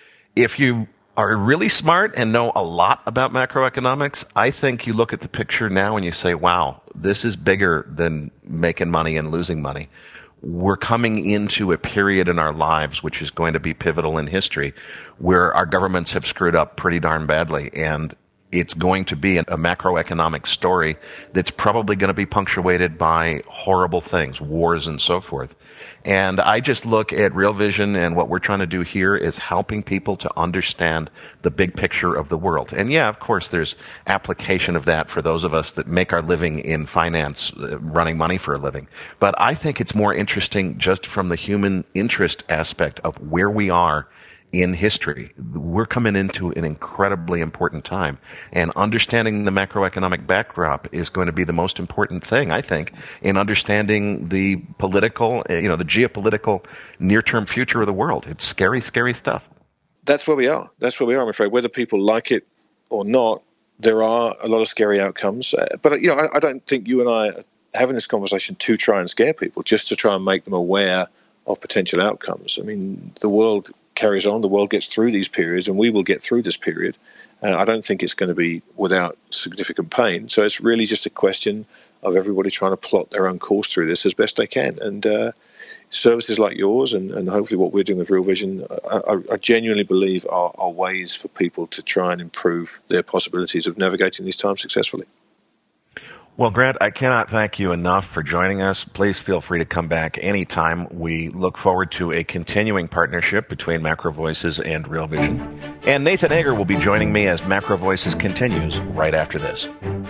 If you are really smart and know a lot about macroeconomics, I think you look at the picture now and you say, wow, this is bigger than making money and losing money. We're coming into a period in our lives which is going to be pivotal in history, where our governments have screwed up pretty darn badly, and it's going to be a macroeconomic story that's probably going to be punctuated by horrible things, wars and so forth. And I just look at Real Vision, and what we're trying to do here is helping people to understand the big picture of the world. And yeah, of course, there's application of that for those of us that make our living in finance, uh, running money for a living. But I think it's more interesting just from the human interest aspect of where we are in history. We're coming into an incredibly important time, and understanding the macroeconomic backdrop is going to be the most important thing, I think, in understanding the political, you know, the geopolitical near-term future of the world. It's scary, scary stuff. That's where we are. That's where we are, I'm afraid. Whether people like it or not, there are a lot of scary outcomes. Uh, but, you know, I, I don't think you and I are having this conversation to try and scare people, just to try and make them aware of potential outcomes. I mean, the world carries on, the world gets through these periods, and we will get through this period. Uh, I don't think it's going to be without significant pain. So it's really just a question of everybody trying to plot their own course through this as best they can. And uh, services like yours, and, and hopefully what we're doing with Real Vision, I, I genuinely believe are, are ways for people to try and improve their possibilities of navigating these times successfully. Well, Grant, I cannot thank you enough for joining us. Please feel free to come back anytime. We look forward to a continuing partnership between Macro Voices and Real Vision. And Nathan Egger will be joining me as Macro Voices continues right after this.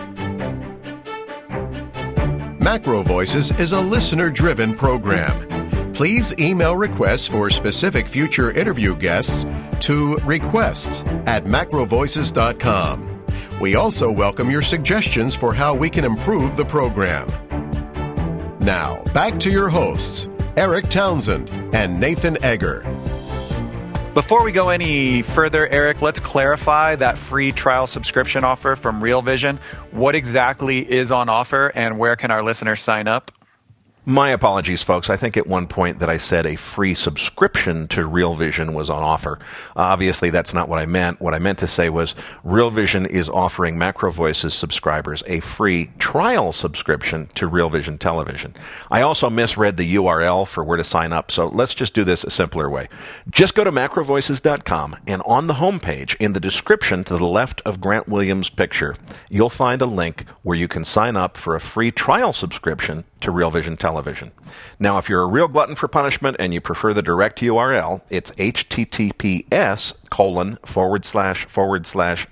Macro Voices is a listener-driven program. Please email requests for specific future interview guests to requests at macro voices dot com. We also welcome your suggestions for how we can improve the program. Now, back to your hosts, Eric Townsend and Nathan Egger. Before we go any further, Eric, let's clarify that free trial subscription offer from Real Vision. What exactly is on offer, and where can our listeners sign up? My apologies, folks. I think at one point that I said a free subscription to Real Vision was on offer. Uh, obviously, that's not what I meant. What I meant to say was Real Vision is offering Macro Voices subscribers a free trial subscription to Real Vision Television. I also misread the U R L for where to sign up, so let's just do this a simpler way. Just go to macro voices dot com, and on the homepage, in the description to the left of Grant Williams' picture, you'll find a link where you can sign up for a free trial subscription to Real Vision Television. Now, if you're a real glutton for punishment and you prefer the direct U R L, it's https colon forward slash forward slash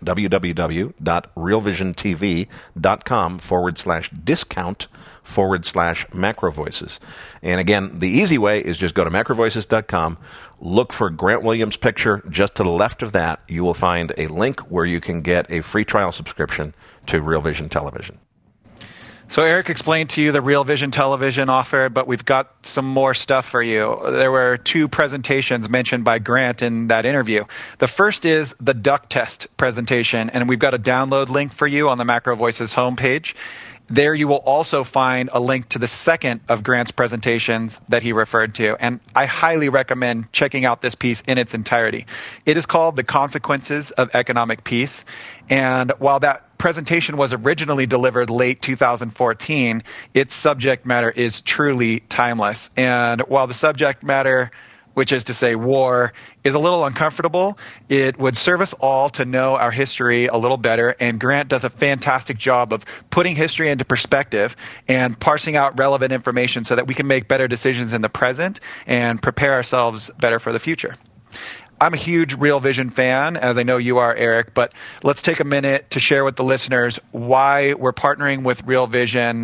www.realvisiontv.com forward slash discount forward slash macro voices. And again, the easy way is just go to macro voices dot com, look for Grant Williams' picture. Just to the left of that, you will find a link where you can get a free trial subscription to Real Vision Television. So Eric explained to you the Real Vision Television offer, but we've got some more stuff for you. There were two presentations mentioned by Grant in that interview. The first is the duck test presentation, and we've got a download link for you on the Macro Voices homepage. There you will also find a link to the second of Grant's presentations that he referred to, and I highly recommend checking out this piece in its entirety. It is called The Consequences of Economic Peace, and while that presentation was originally delivered late two thousand fourteen, its subject matter is truly timeless. And while the subject matter, which is to say war, is a little uncomfortable, it would serve us all to know our history a little better, and Grant does a fantastic job of putting history into perspective and parsing out relevant information so that we can make better decisions in the present and prepare ourselves better for the future. I'm a huge Real Vision fan, as I know you are, Eric, but let's take a minute to share with the listeners why we're partnering with Real Vision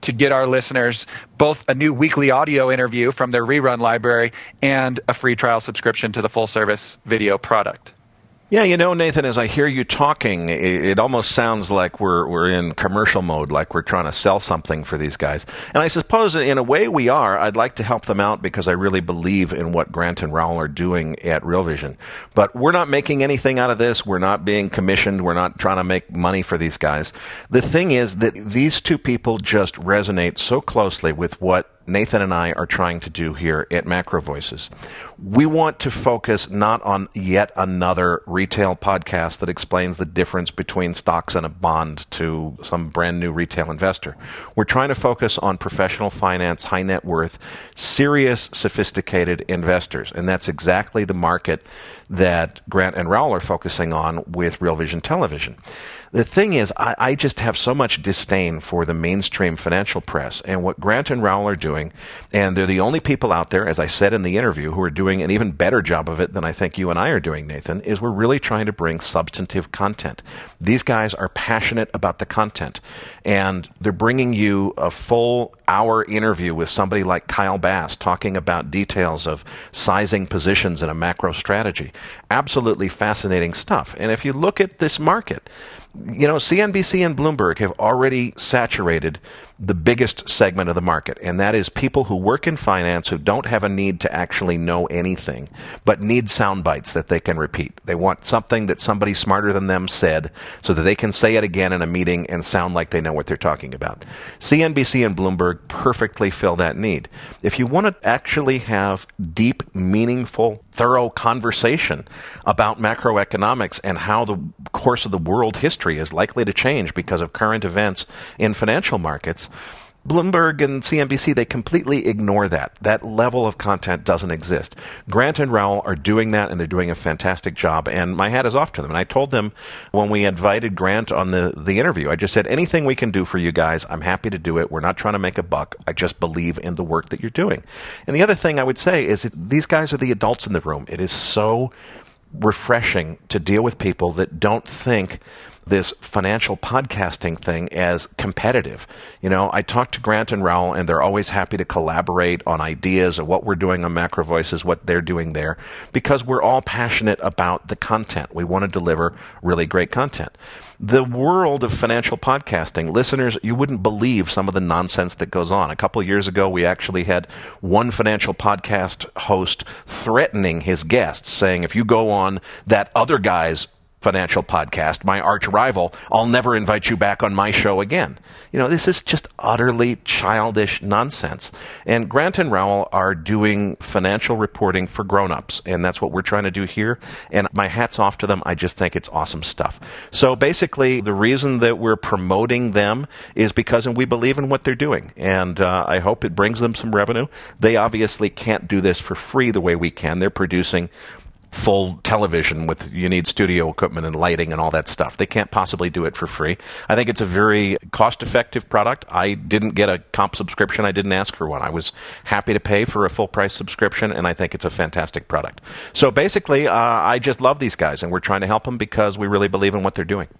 to get our listeners both a new weekly audio interview from their rerun library and a free trial subscription to the full-service video product. Yeah, you know, Nathan, as I hear you talking, it, it almost sounds like we're we're in commercial mode, like we're trying to sell something for these guys. And I suppose in a way we are. I'd like to help them out because I really believe in what Grant and Raoul are doing at Real Vision. But we're not making anything out of this. We're not being commissioned. We're not trying to make money for these guys. The thing is that these two people just resonate so closely with what Nathan and I are trying to do here at Macro Voices. We want to focus not on yet another retail podcast that explains the difference between stocks and a bond to some brand new retail investor. We're trying to focus on professional finance, high net worth, serious, sophisticated investors. And that's exactly the market that Grant and Raoul are focusing on with Real Vision Television. The thing is, I, I just have so much disdain for the mainstream financial press and what Grant and Raoul are doing, and they're the only people out there, as I said in the interview, who are doing an even better job of it than I think you and I are doing, Nathan, is we're really trying to bring substantive content. These guys are passionate about the content, and they're bringing you a full hour interview with somebody like Kyle Bass talking about details of sizing positions in a macro strategy. Absolutely fascinating stuff. And if you look at this market, you know, C N B C and Bloomberg have already saturated the biggest segment of the market, and that is people who work in finance who don't have a need to actually know anything, but need sound bites that they can repeat. They want something that somebody smarter than them said so that they can say it again in a meeting and sound like they know what they're talking about. C N B C and Bloomberg perfectly fill that need. If you want to actually have deep, meaningful, thorough conversation about macroeconomics and how the course of the world history is likely to change because of current events in financial markets, Bloomberg and C N B C, they completely ignore that. That level of content doesn't exist. Grant and Raoul are doing that, and they're doing a fantastic job, and my hat is off to them. And I told them when we invited Grant on the, the interview, I just said, anything we can do for you guys, I'm happy to do it. We're not trying to make a buck. I just believe in the work that you're doing. And the other thing I would say is that these guys are the adults in the room. It is so refreshing to deal with people that don't think this financial podcasting thing as competitive. You know, I talk to Grant and Raoul, and they're always happy to collaborate on ideas of what we're doing on Macro Voices, what they're doing there, because we're all passionate about the content. We want to deliver really great content. The world of financial podcasting, listeners, you wouldn't believe some of the nonsense that goes on. A couple of years ago, we actually had one financial podcast host threatening his guests, saying, if you go on that other guy's financial podcast, my arch rival, I'll never invite you back on my show again. You know, this is just utterly childish nonsense. And Grant and Raoul are doing financial reporting for grown-ups, and that's what we're trying to do here. And my hat's off to them. I just think it's awesome stuff. So basically, the reason that we're promoting them is because we believe in what they're doing, and uh, I hope it brings them some revenue. They obviously can't do this for free the way we can. They're producing full television with, you need studio equipment and lighting and all that stuff. They can't possibly do it for free. I think it's a very cost-effective product. I didn't get a comp subscription. I didn't ask for one. I was happy to pay for a full-price subscription, and I think it's a fantastic product. So basically, uh, I just love these guys, and we're trying to help them because we really believe in what they're doing.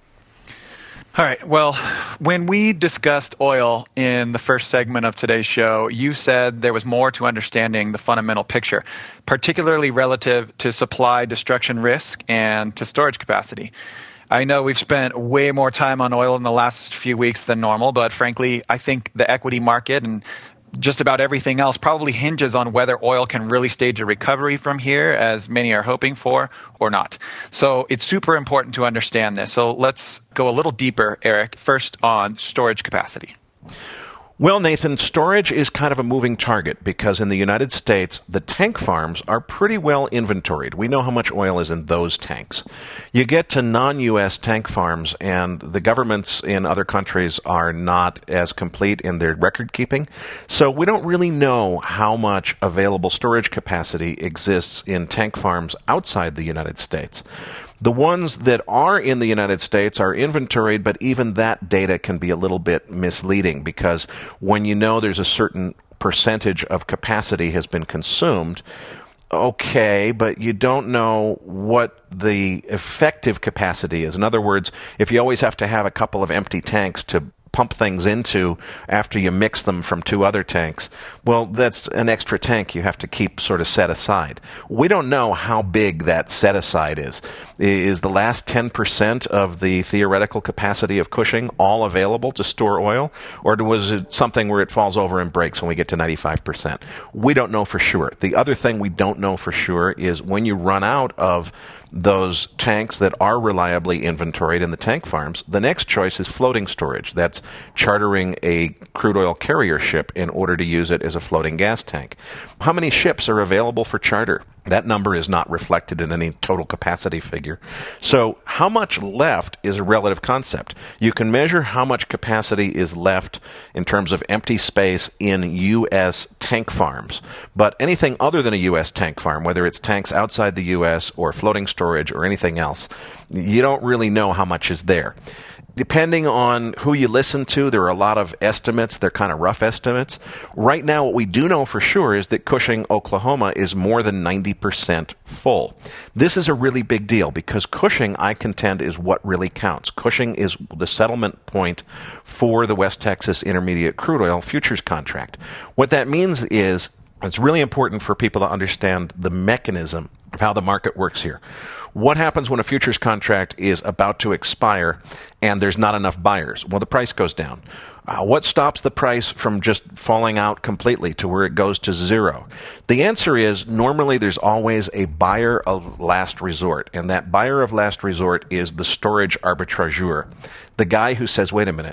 All right. Well, when we discussed oil in the first segment of today's show, you said there was more to understanding the fundamental picture, particularly relative to supply destruction risk and to storage capacity. I know we've spent way more time on oil in the last few weeks than normal, but frankly, I think the equity market and just about everything else probably hinges on whether oil can really stage a recovery from here, as many are hoping for, or not. So it's super important to understand this. So let's go a little deeper, Eric, first on storage capacity. Well, Nathan, storage is kind of a moving target because in the United States, the tank farms are pretty well inventoried. We know how much oil is in those tanks. You get to non-U S tank farms, and the governments in other countries are not as complete in their record keeping. So we don't really know how much available storage capacity exists in tank farms outside the United States. The ones that are in the United States are inventoried, but even that data can be a little bit misleading because when you know there's a certain percentage of capacity has been consumed, okay, but you don't know what the effective capacity is. In other words, if you always have to have a couple of empty tanks to pump things into after you mix them from two other tanks, well, that's an extra tank you have to keep sort of set aside. We don't know how big that set aside is. Is the last ten percent of the theoretical capacity of Cushing all available to store oil, or was it something where it falls over and breaks when we get to ninety-five percent? We don't know for sure. The other thing we don't know for sure is when you run out of those tanks that are reliably inventoried in the tank farms, the next choice is floating storage. That's chartering a crude oil carrier ship in order to use it as a floating gas tank. How many ships are available for charter? That number is not reflected in any total capacity figure. So how much left is a relative concept. You can measure how much capacity is left in terms of empty space in U S tank farms. But anything other than a U S tank farm, whether it's tanks outside the U S or floating storage or anything else, you don't really know how much is there. Depending on who you listen to, there are a lot of estimates. They're kind of rough estimates. Right now, what we do know for sure is that Cushing, Oklahoma is more than ninety percent full. This is a really big deal because Cushing, I contend, is what really counts. Cushing is the settlement point for the West Texas Intermediate Crude Oil futures contract. What that means is it's really important for people to understand the mechanism of how the market works here. What happens when a futures contract is about to expire and there's not enough buyers? Well, the price goes down. Uh, what stops the price from just falling out completely to where it goes to zero? The answer is normally there's always a buyer of last resort, and that buyer of last resort is the storage arbitrageur, the guy who says, wait a minute,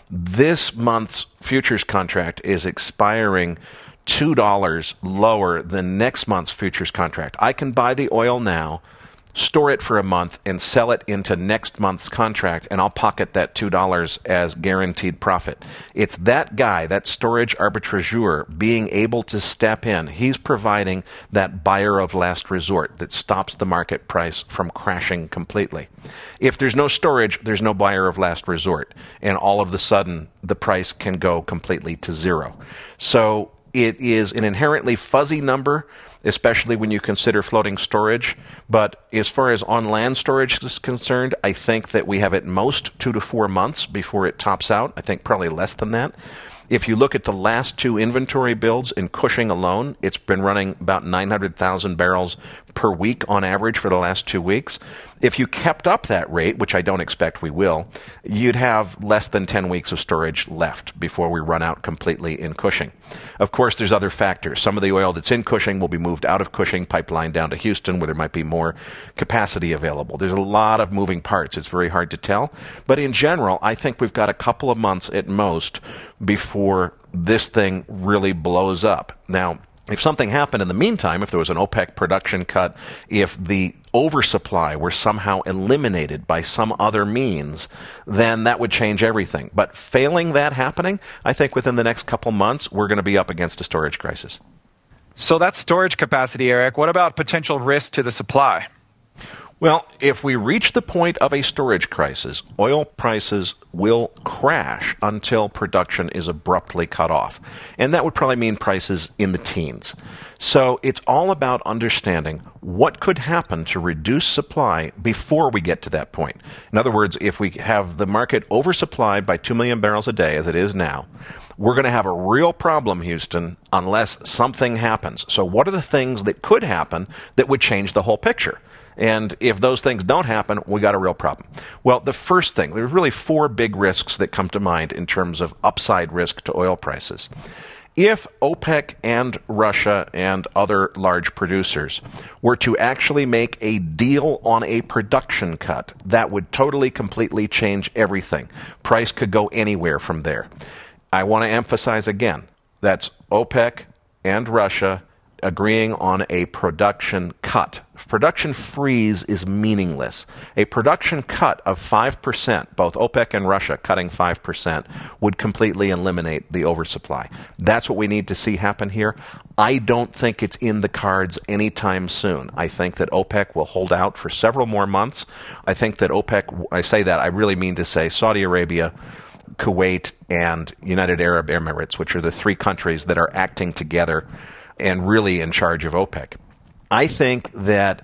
this month's futures contract is expiring two dollars lower than next month's futures contract. I can buy the oil now, store it for a month, and sell it into next month's contract, and I'll pocket that two dollars as guaranteed profit. It's that guy, that storage arbitrageur, being able to step in. He's providing that buyer of last resort that stops the market price from crashing completely. If there's no storage, there's no buyer of last resort, and all of a sudden the price can go completely to zero. So it is an inherently fuzzy number, especially when you consider floating storage. But as far as on-land storage is concerned, I think that we have at most two to four months before it tops out. I think probably less than that. If you look at the last two inventory builds in Cushing alone, it's been running about nine hundred thousand barrels per week on average for the last two weeks. If you kept up that rate, which I don't expect we will, you'd have less than ten weeks of storage left before we run out completely in Cushing. Of course, there's other factors. Some of the oil that's in Cushing will be moved out of Cushing, pipeline down to Houston, where there might be more capacity available. There's a lot of moving parts. It's very hard to tell. But in general, I think we've got a couple of months at most before this thing really blows up. Now, if something happened in the meantime, if there was an OPEC production cut, if the oversupply were somehow eliminated by some other means, then that would change everything. But failing that happening, I think within the next couple months, we're going to be up against a storage crisis. So that's storage capacity, Eric. What about potential risk to the supply? Well, if we reach the point of a storage crisis, oil prices will crash until production is abruptly cut off. And that would probably mean prices in the teens. So it's all about understanding what could happen to reduce supply before we get to that point. In other words, if we have the market oversupplied by two million barrels a day, as it is now, we're going to have a real problem, Houston, unless something happens. So what are the things that could happen that would change the whole picture? And if those things don't happen, we got a real problem. Well, the first thing, there's really four big risks that come to mind in terms of upside risk to oil prices. If OPEC and Russia and other large producers were to actually make a deal on a production cut, that would totally, completely change everything. Price could go anywhere from there. I want to emphasize again, that's OPEC and Russia agreeing on a production cut. Production freeze is meaningless. A production cut of five percent, both OPEC and Russia cutting five percent, would completely eliminate the oversupply. That's what we need to see happen here. I don't think it's in the cards anytime soon. I think that OPEC will hold out for several more months. I think that OPEC, I say that, I really mean to say Saudi Arabia, Kuwait, and United Arab Emirates, which are the three countries that are acting together and really in charge of OPEC. I think that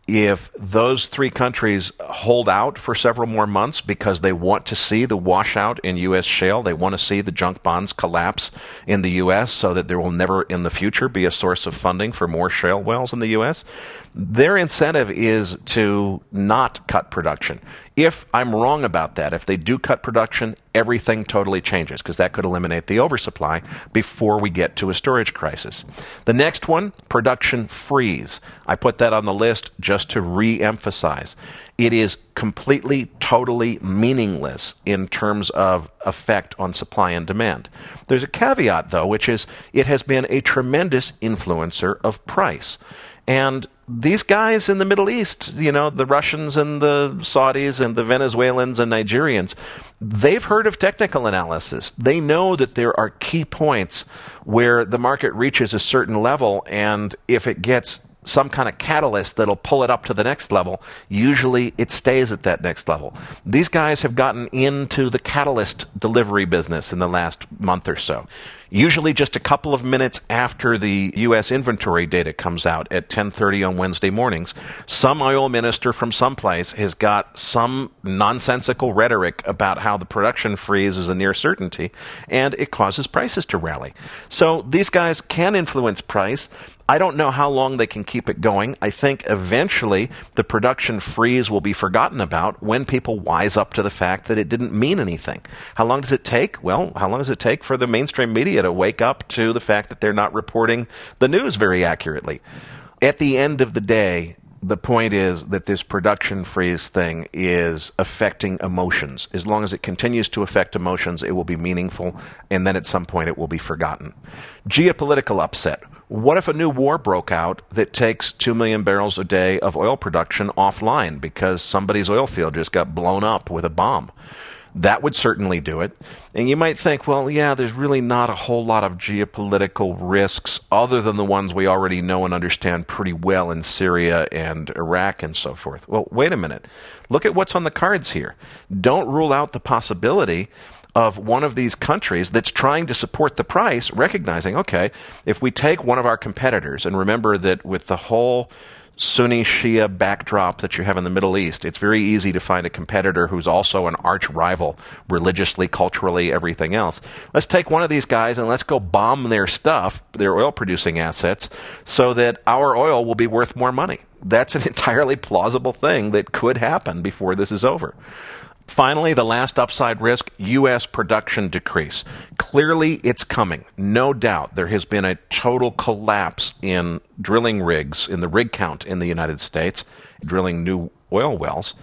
If those three countries hold out for several more months because they want to see the washout in U S shale, they want to see the junk bonds collapse in the U S so that there will never in the future be a source of funding for more shale wells in the U S, their incentive is to not cut production. If I'm wrong about that, if they do cut production, everything totally changes because that could eliminate the oversupply before we get to a storage crisis. The next one, production freeze. I put that on the list just to re-emphasize. It is completely, totally meaningless in terms of effect on supply and demand. There's a caveat, though, which is it has been a tremendous influencer of price. And these guys in the Middle East, you know, the Russians and the Saudis and the Venezuelans and Nigerians, they've heard of technical analysis. They know that there are key points where the market reaches a certain level, and if it gets some kind of catalyst that'll pull it up to the next level, usually it stays at that next level. These guys have gotten into the catalyst delivery business in the last month or so. Usually just a couple of minutes after the U S inventory data comes out at ten thirty on Wednesday mornings, some oil minister from someplace has got some nonsensical rhetoric about how the production freeze is a near certainty, and it causes prices to rally. So these guys can influence price. I don't know how long they can keep it going. I think eventually the production freeze will be forgotten about when people wise up to the fact that it didn't mean anything. How long does it take? Well, how long does it take for the mainstream media to wake up to the fact that they're not reporting the news very accurately? At the end of the day, the point is that this production freeze thing is affecting emotions. As long as it continues to affect emotions, it will be meaningful, and then at some point it will be forgotten. Geopolitical upset. What if a new war broke out that takes two million barrels a day of oil production offline because somebody's oil field just got blown up with a bomb? That would certainly do it. And you might think, well, yeah, there's really not a whole lot of geopolitical risks other than the ones we already know and understand pretty well in Syria and Iraq and so forth. Well, wait a minute. Look at what's on the cards here. Don't rule out the possibility of one of these countries that's trying to support the price, recognizing, okay, if we take one of our competitors, and remember that with the whole Sunni Shia backdrop that you have in the Middle East, it's very easy to find a competitor who's also an arch rival, religiously, culturally, everything else. Let's take one of these guys and let's go bomb their stuff, their oil-producing assets, so that our oil will be worth more money. That's an entirely plausible thing that could happen before this is over. Finally, the last upside risk, U S production decrease. Clearly, it's coming. No doubt there has been a total collapse in drilling rigs, in the rig count in the United States, drilling new oil wells.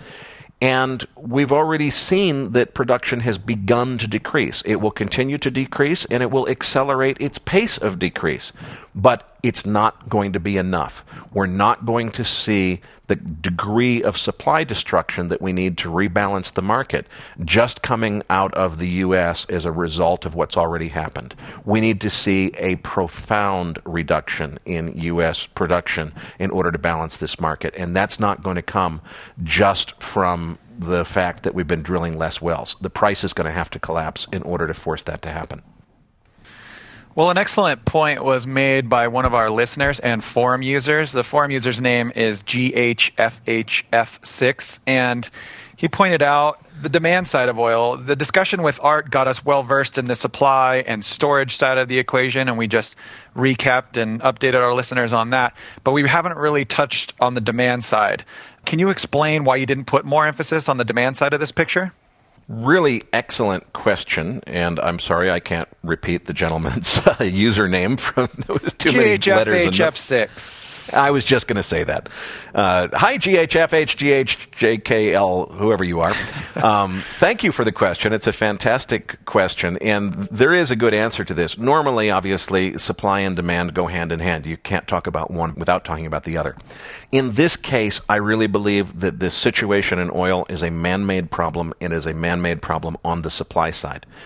And we've already seen that production has begun to decrease. It will continue to decrease, and it will accelerate its pace of decrease. But it's not going to be enough. We're not going to see the degree of supply destruction that we need to rebalance the market just coming out of the U S as a result of what's already happened. We need to see a profound reduction in U S production in order to balance this market. And that's not going to come just from the fact that we've been drilling less wells. The price is going to have to collapse in order to force that to happen. Well, an excellent point was made by one of our listeners and forum users. The forum user's name is G H F H F six, and he pointed out the demand side of oil. The discussion with Art got us well-versed in the supply and storage side of the equation, and we just recapped and updated our listeners on that. But we haven't really touched on the demand side. Can you explain why you didn't put more emphasis on the demand side of this picture? Really excellent question, and I'm sorry I can't repeat the gentleman's uh, username from there was too many letters. G H F H F six. I was just going to say that. Uh, hi, G H F H G H J K L, whoever you are. Um, thank you for the question. It's a fantastic question, and there is a good answer to this. Normally, obviously, supply and demand go hand in hand. You can't talk about one without talking about the other. In this case, I really believe that the situation in oil is a man-made problem. It is a man-made problem on the supply side.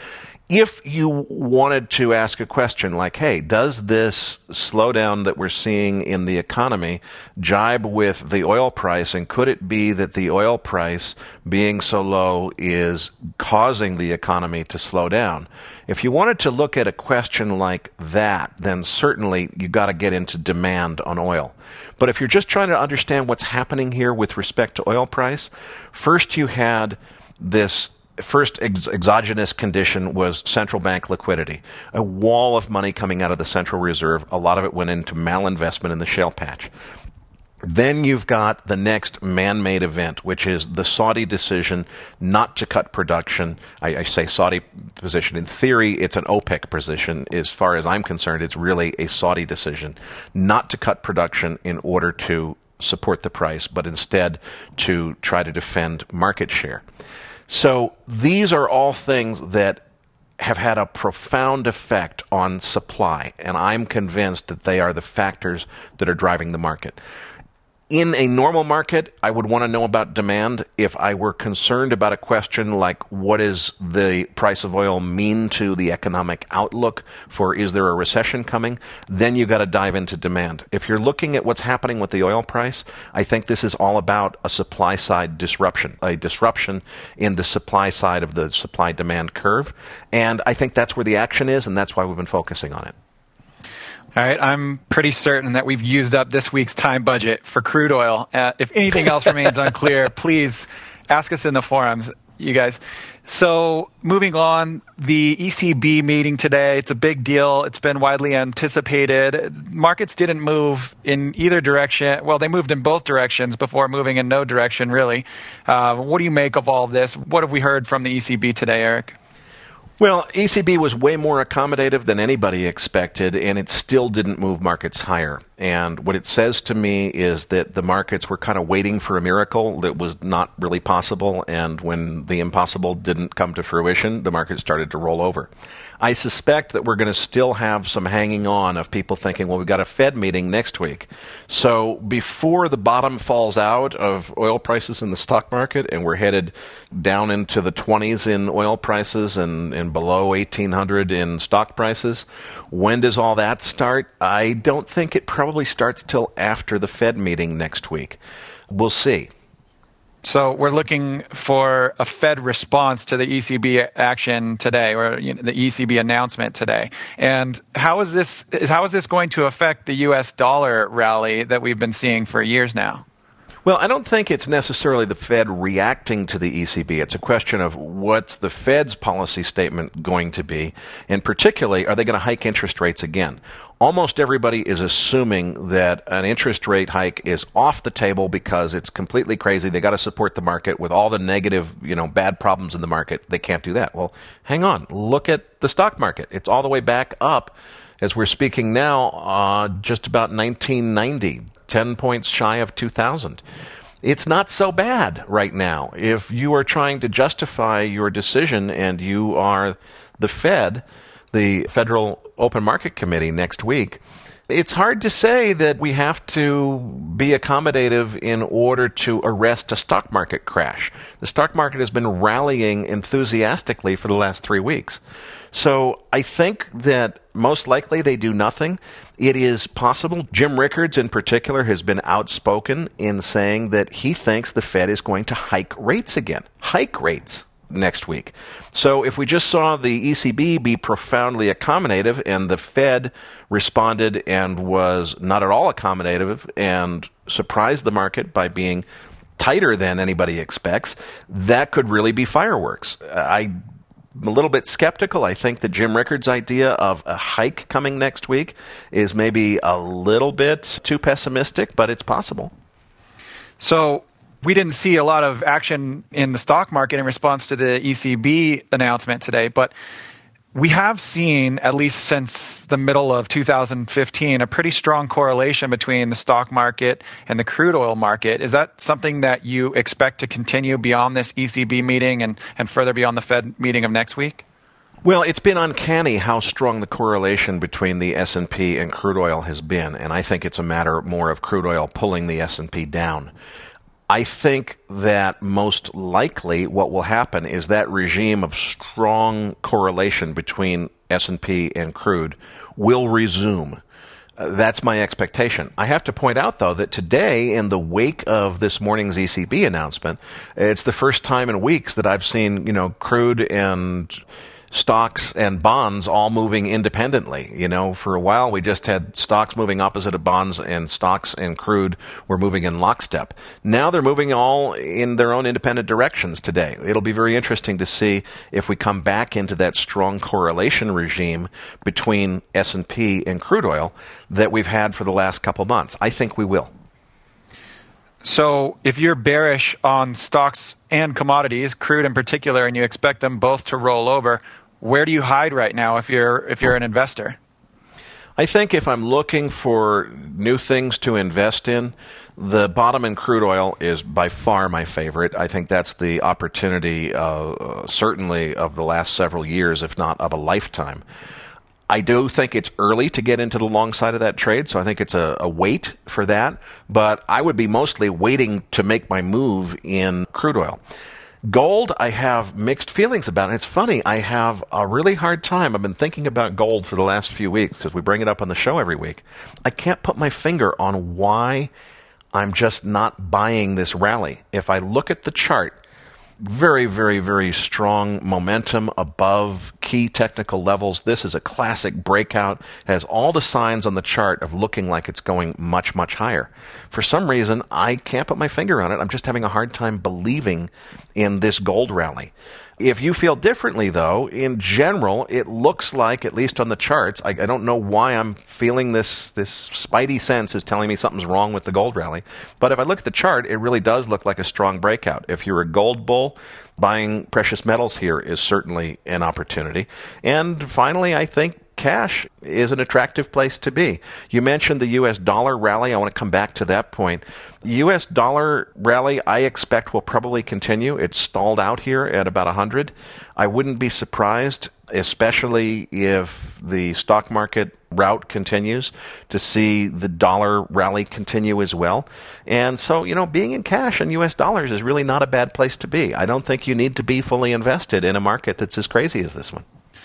If you wanted to ask a question like, hey, does this slowdown that we're seeing in the economy jibe with the oil price, and could it be that the oil price being so low is causing the economy to slow down? If you wanted to look at a question like that, then certainly you got to get into demand on oil. But if you're just trying to understand what's happening here with respect to oil price, first you had this First ex- exogenous condition was central bank liquidity, a wall of money coming out of the Central Reserve. A lot of it went into malinvestment in the shale patch. Then you've got the next man-made event, which is the Saudi decision not to cut production. I, I say Saudi position. In theory, it's an OPEC position. As far as I'm concerned, it's really a Saudi decision not to cut production in order to support the price, but instead to try to defend market share. So these are all things that have had a profound effect on supply, and I'm convinced that they are the factors that are driving the market. In a normal market, I would want to know about demand. If I were concerned about a question like what does the price of oil mean to the economic outlook for is there a recession coming, then you got to dive into demand. If you're looking at what's happening with the oil price, I think this is all about a supply side disruption, a disruption in the supply side of the supply demand curve. And I think that's where the action is, and that's why we've been focusing on it. All right, I'm pretty certain that we've used up this week's time budget for crude oil. Uh, if anything else remains unclear, please ask us in the forums, you guys. So moving on, the E C B meeting today, it's a big deal. It's been widely anticipated. Markets didn't move in either direction. Well, they moved in both directions before moving in no direction, really. Uh, what do you make of all of this? What have we heard from the E C B today, Eric? Well, E C B was way more accommodative than anybody expected, and it still didn't move markets higher. And what it says to me is that the markets were kind of waiting for a miracle that was not really possible, and when the impossible didn't come to fruition, the market started to roll over. I suspect that we're going to still have some hanging on of people thinking, well, we've got a Fed meeting next week. So before the bottom falls out of oil prices in the stock market and we're headed down into the twenties in oil prices and, and below eighteen hundred in stock prices, when does all that start? I don't think it probably starts till after the Fed meeting next week. We'll see. So we're looking for a Fed response to the E C B action today, or you know, the E C B announcement today. And how is this? How is this going to affect the U S dollar rally that we've been seeing for years now? Well, I don't think it's necessarily the Fed reacting to the E C B. It's a question of what's the Fed's policy statement going to be, and particularly, are they going to hike interest rates again? Almost everybody is assuming that an interest rate hike is off the table because it's completely crazy. They got to support the market with all the negative, you know, bad problems in the market. They can't do that. Well, hang on. Look at the stock market. It's all the way back up as we're speaking now, uh, just about nineteen ninety. ten points shy of two thousand. It's not so bad right now. If you are trying to justify your decision and you are the Fed, the Federal Open Market Committee next week, it's hard to say that we have to be accommodative in order to arrest a stock market crash. The stock market has been rallying enthusiastically for the last three weeks. So I think that most likely they do nothing. It is possible. Jim Rickards in particular has been outspoken in saying that he thinks the Fed is going to hike rates again. Hike rates next week. So if we just saw the E C B be profoundly accommodative and the Fed responded and was not at all accommodative and surprised the market by being tighter than anybody expects, that could really be fireworks. I I'm a little bit skeptical. I think that Jim Rickards' idea of a hike coming next week is maybe a little bit too pessimistic, but it's possible. So we didn't see a lot of action in the stock market in response to the E C B announcement today, but we have seen, at least since the middle of two thousand fifteen, a pretty strong correlation between the stock market and the crude oil market. Is that something that you expect to continue beyond this E C B meeting and, and further beyond the Fed meeting of next week? Well, it's been uncanny how strong the correlation between the S and P and crude oil has been, and I think it's a matter more of crude oil pulling the S and P down. I think that most likely what will happen is that regime of strong correlation between S and P and crude will resume. Uh, that's my expectation. I have to point out, though, that today, in the wake of this morning's E C B announcement, it's the first time in weeks that I've seen, you know, crude and stocks and bonds all moving independently. You know, for a while we just had stocks moving opposite of bonds, and stocks and crude were moving in lockstep. Now they're moving all in their own independent directions today. It'll be very interesting to see if we come back into that strong correlation regime between S and P and crude oil that we've had for the last couple months. I think we will. So if you're bearish on stocks and commodities, crude in particular, and you expect them both to roll over, where do you hide right now if you're if you're an investor? I think if I'm looking for new things to invest in, the bottom in crude oil is by far my favorite. I think that's the opportunity, uh, certainly of the last several years, if not of a lifetime. I do think it's early to get into the long side of that trade, so I think it's a, a wait for that. But I would be mostly waiting to make my move in crude oil. Gold, I have mixed feelings about. And it's funny, I have a really hard time. I've been thinking about gold for the last few weeks because we bring it up on the show every week. I can't put my finger on why I'm just not buying this rally. If I look at the chart, very, very, very strong momentum above key technical levels. This is a classic breakout. It has all the signs on the chart of looking like it's going much, much higher. For some reason, I can't put my finger on it. I'm just having a hard time believing in this gold rally. If you feel differently, though, in general, it looks like, at least on the charts, I, I don't know why I'm feeling this, this spidey sense is telling me something's wrong with the gold rally. But if I look at the chart, it really does look like a strong breakout. If you're a gold bull, buying precious metals here is certainly an opportunity. And finally, I think cash is an attractive place to be. You mentioned the U S dollar rally. I want to come back to that point. U S dollar rally, I expect, will probably continue. It's stalled out here at about one hundred. I wouldn't be surprised, especially if the stock market route continues, to see the dollar rally continue as well. And so, you know, being in cash and U S dollars is really not a bad place to be. I don't think you need to be fully invested in a market that's as crazy as this one.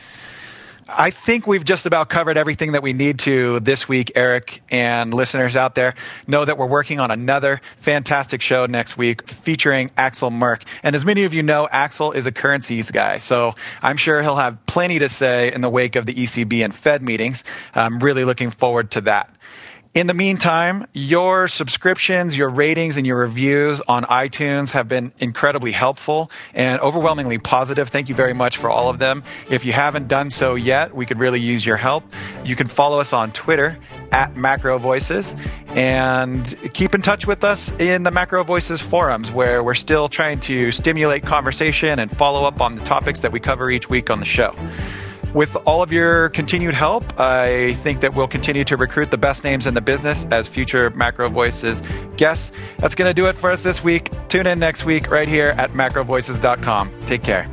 I think we've just about covered everything that we need to this week, Eric, and listeners out there know that we're working on another fantastic show next week featuring Axel Merk. And as many of you know, Axel is a currencies guy, so I'm sure he'll have plenty to say in the wake of the E C B and Fed meetings. I'm really looking forward to that. In the meantime, your subscriptions, your ratings, and your reviews on iTunes have been incredibly helpful and overwhelmingly positive. Thank you very much for all of them. If you haven't done so yet, we could really use your help. You can follow us on Twitter at Macro Voices and keep in touch with us in the Macro Voices forums, where we're still trying to stimulate conversation and follow up on the topics that we cover each week on the show. With all of your continued help, I think that we'll continue to recruit the best names in the business as future Macro Voices guests. That's going to do it for us this week. Tune in next week right here at macro voices dot com. Take care.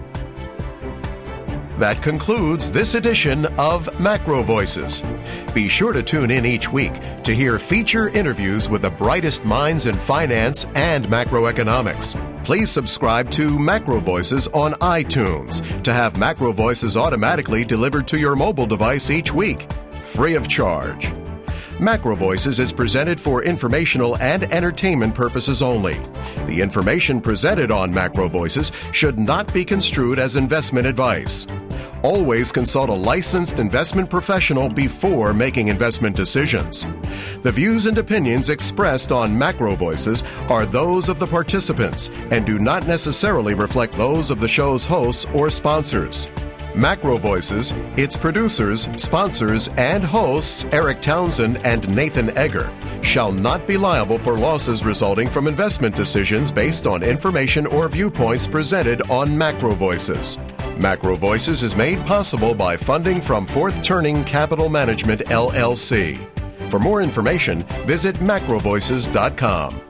That concludes this edition of Macro Voices. Be sure to tune in each week to hear feature interviews with the brightest minds in finance and macroeconomics. Please subscribe to Macro Voices on iTunes to have Macro Voices automatically delivered to your mobile device each week, free of charge. Macro Voices is presented for informational and entertainment purposes only. The information presented on Macro Voices should not be construed as investment advice. Always consult a licensed investment professional before making investment decisions. The views and opinions expressed on Macro Voices are those of the participants and do not necessarily reflect those of the show's hosts or sponsors. Macro Voices, its producers, sponsors, and hosts, Eric Townsend and Nathan Egger, shall not be liable for losses resulting from investment decisions based on information or viewpoints presented on Macro Voices. Macro Voices is made possible by funding from Fourth Turning Capital Management, L L C. For more information, visit macro voices dot com.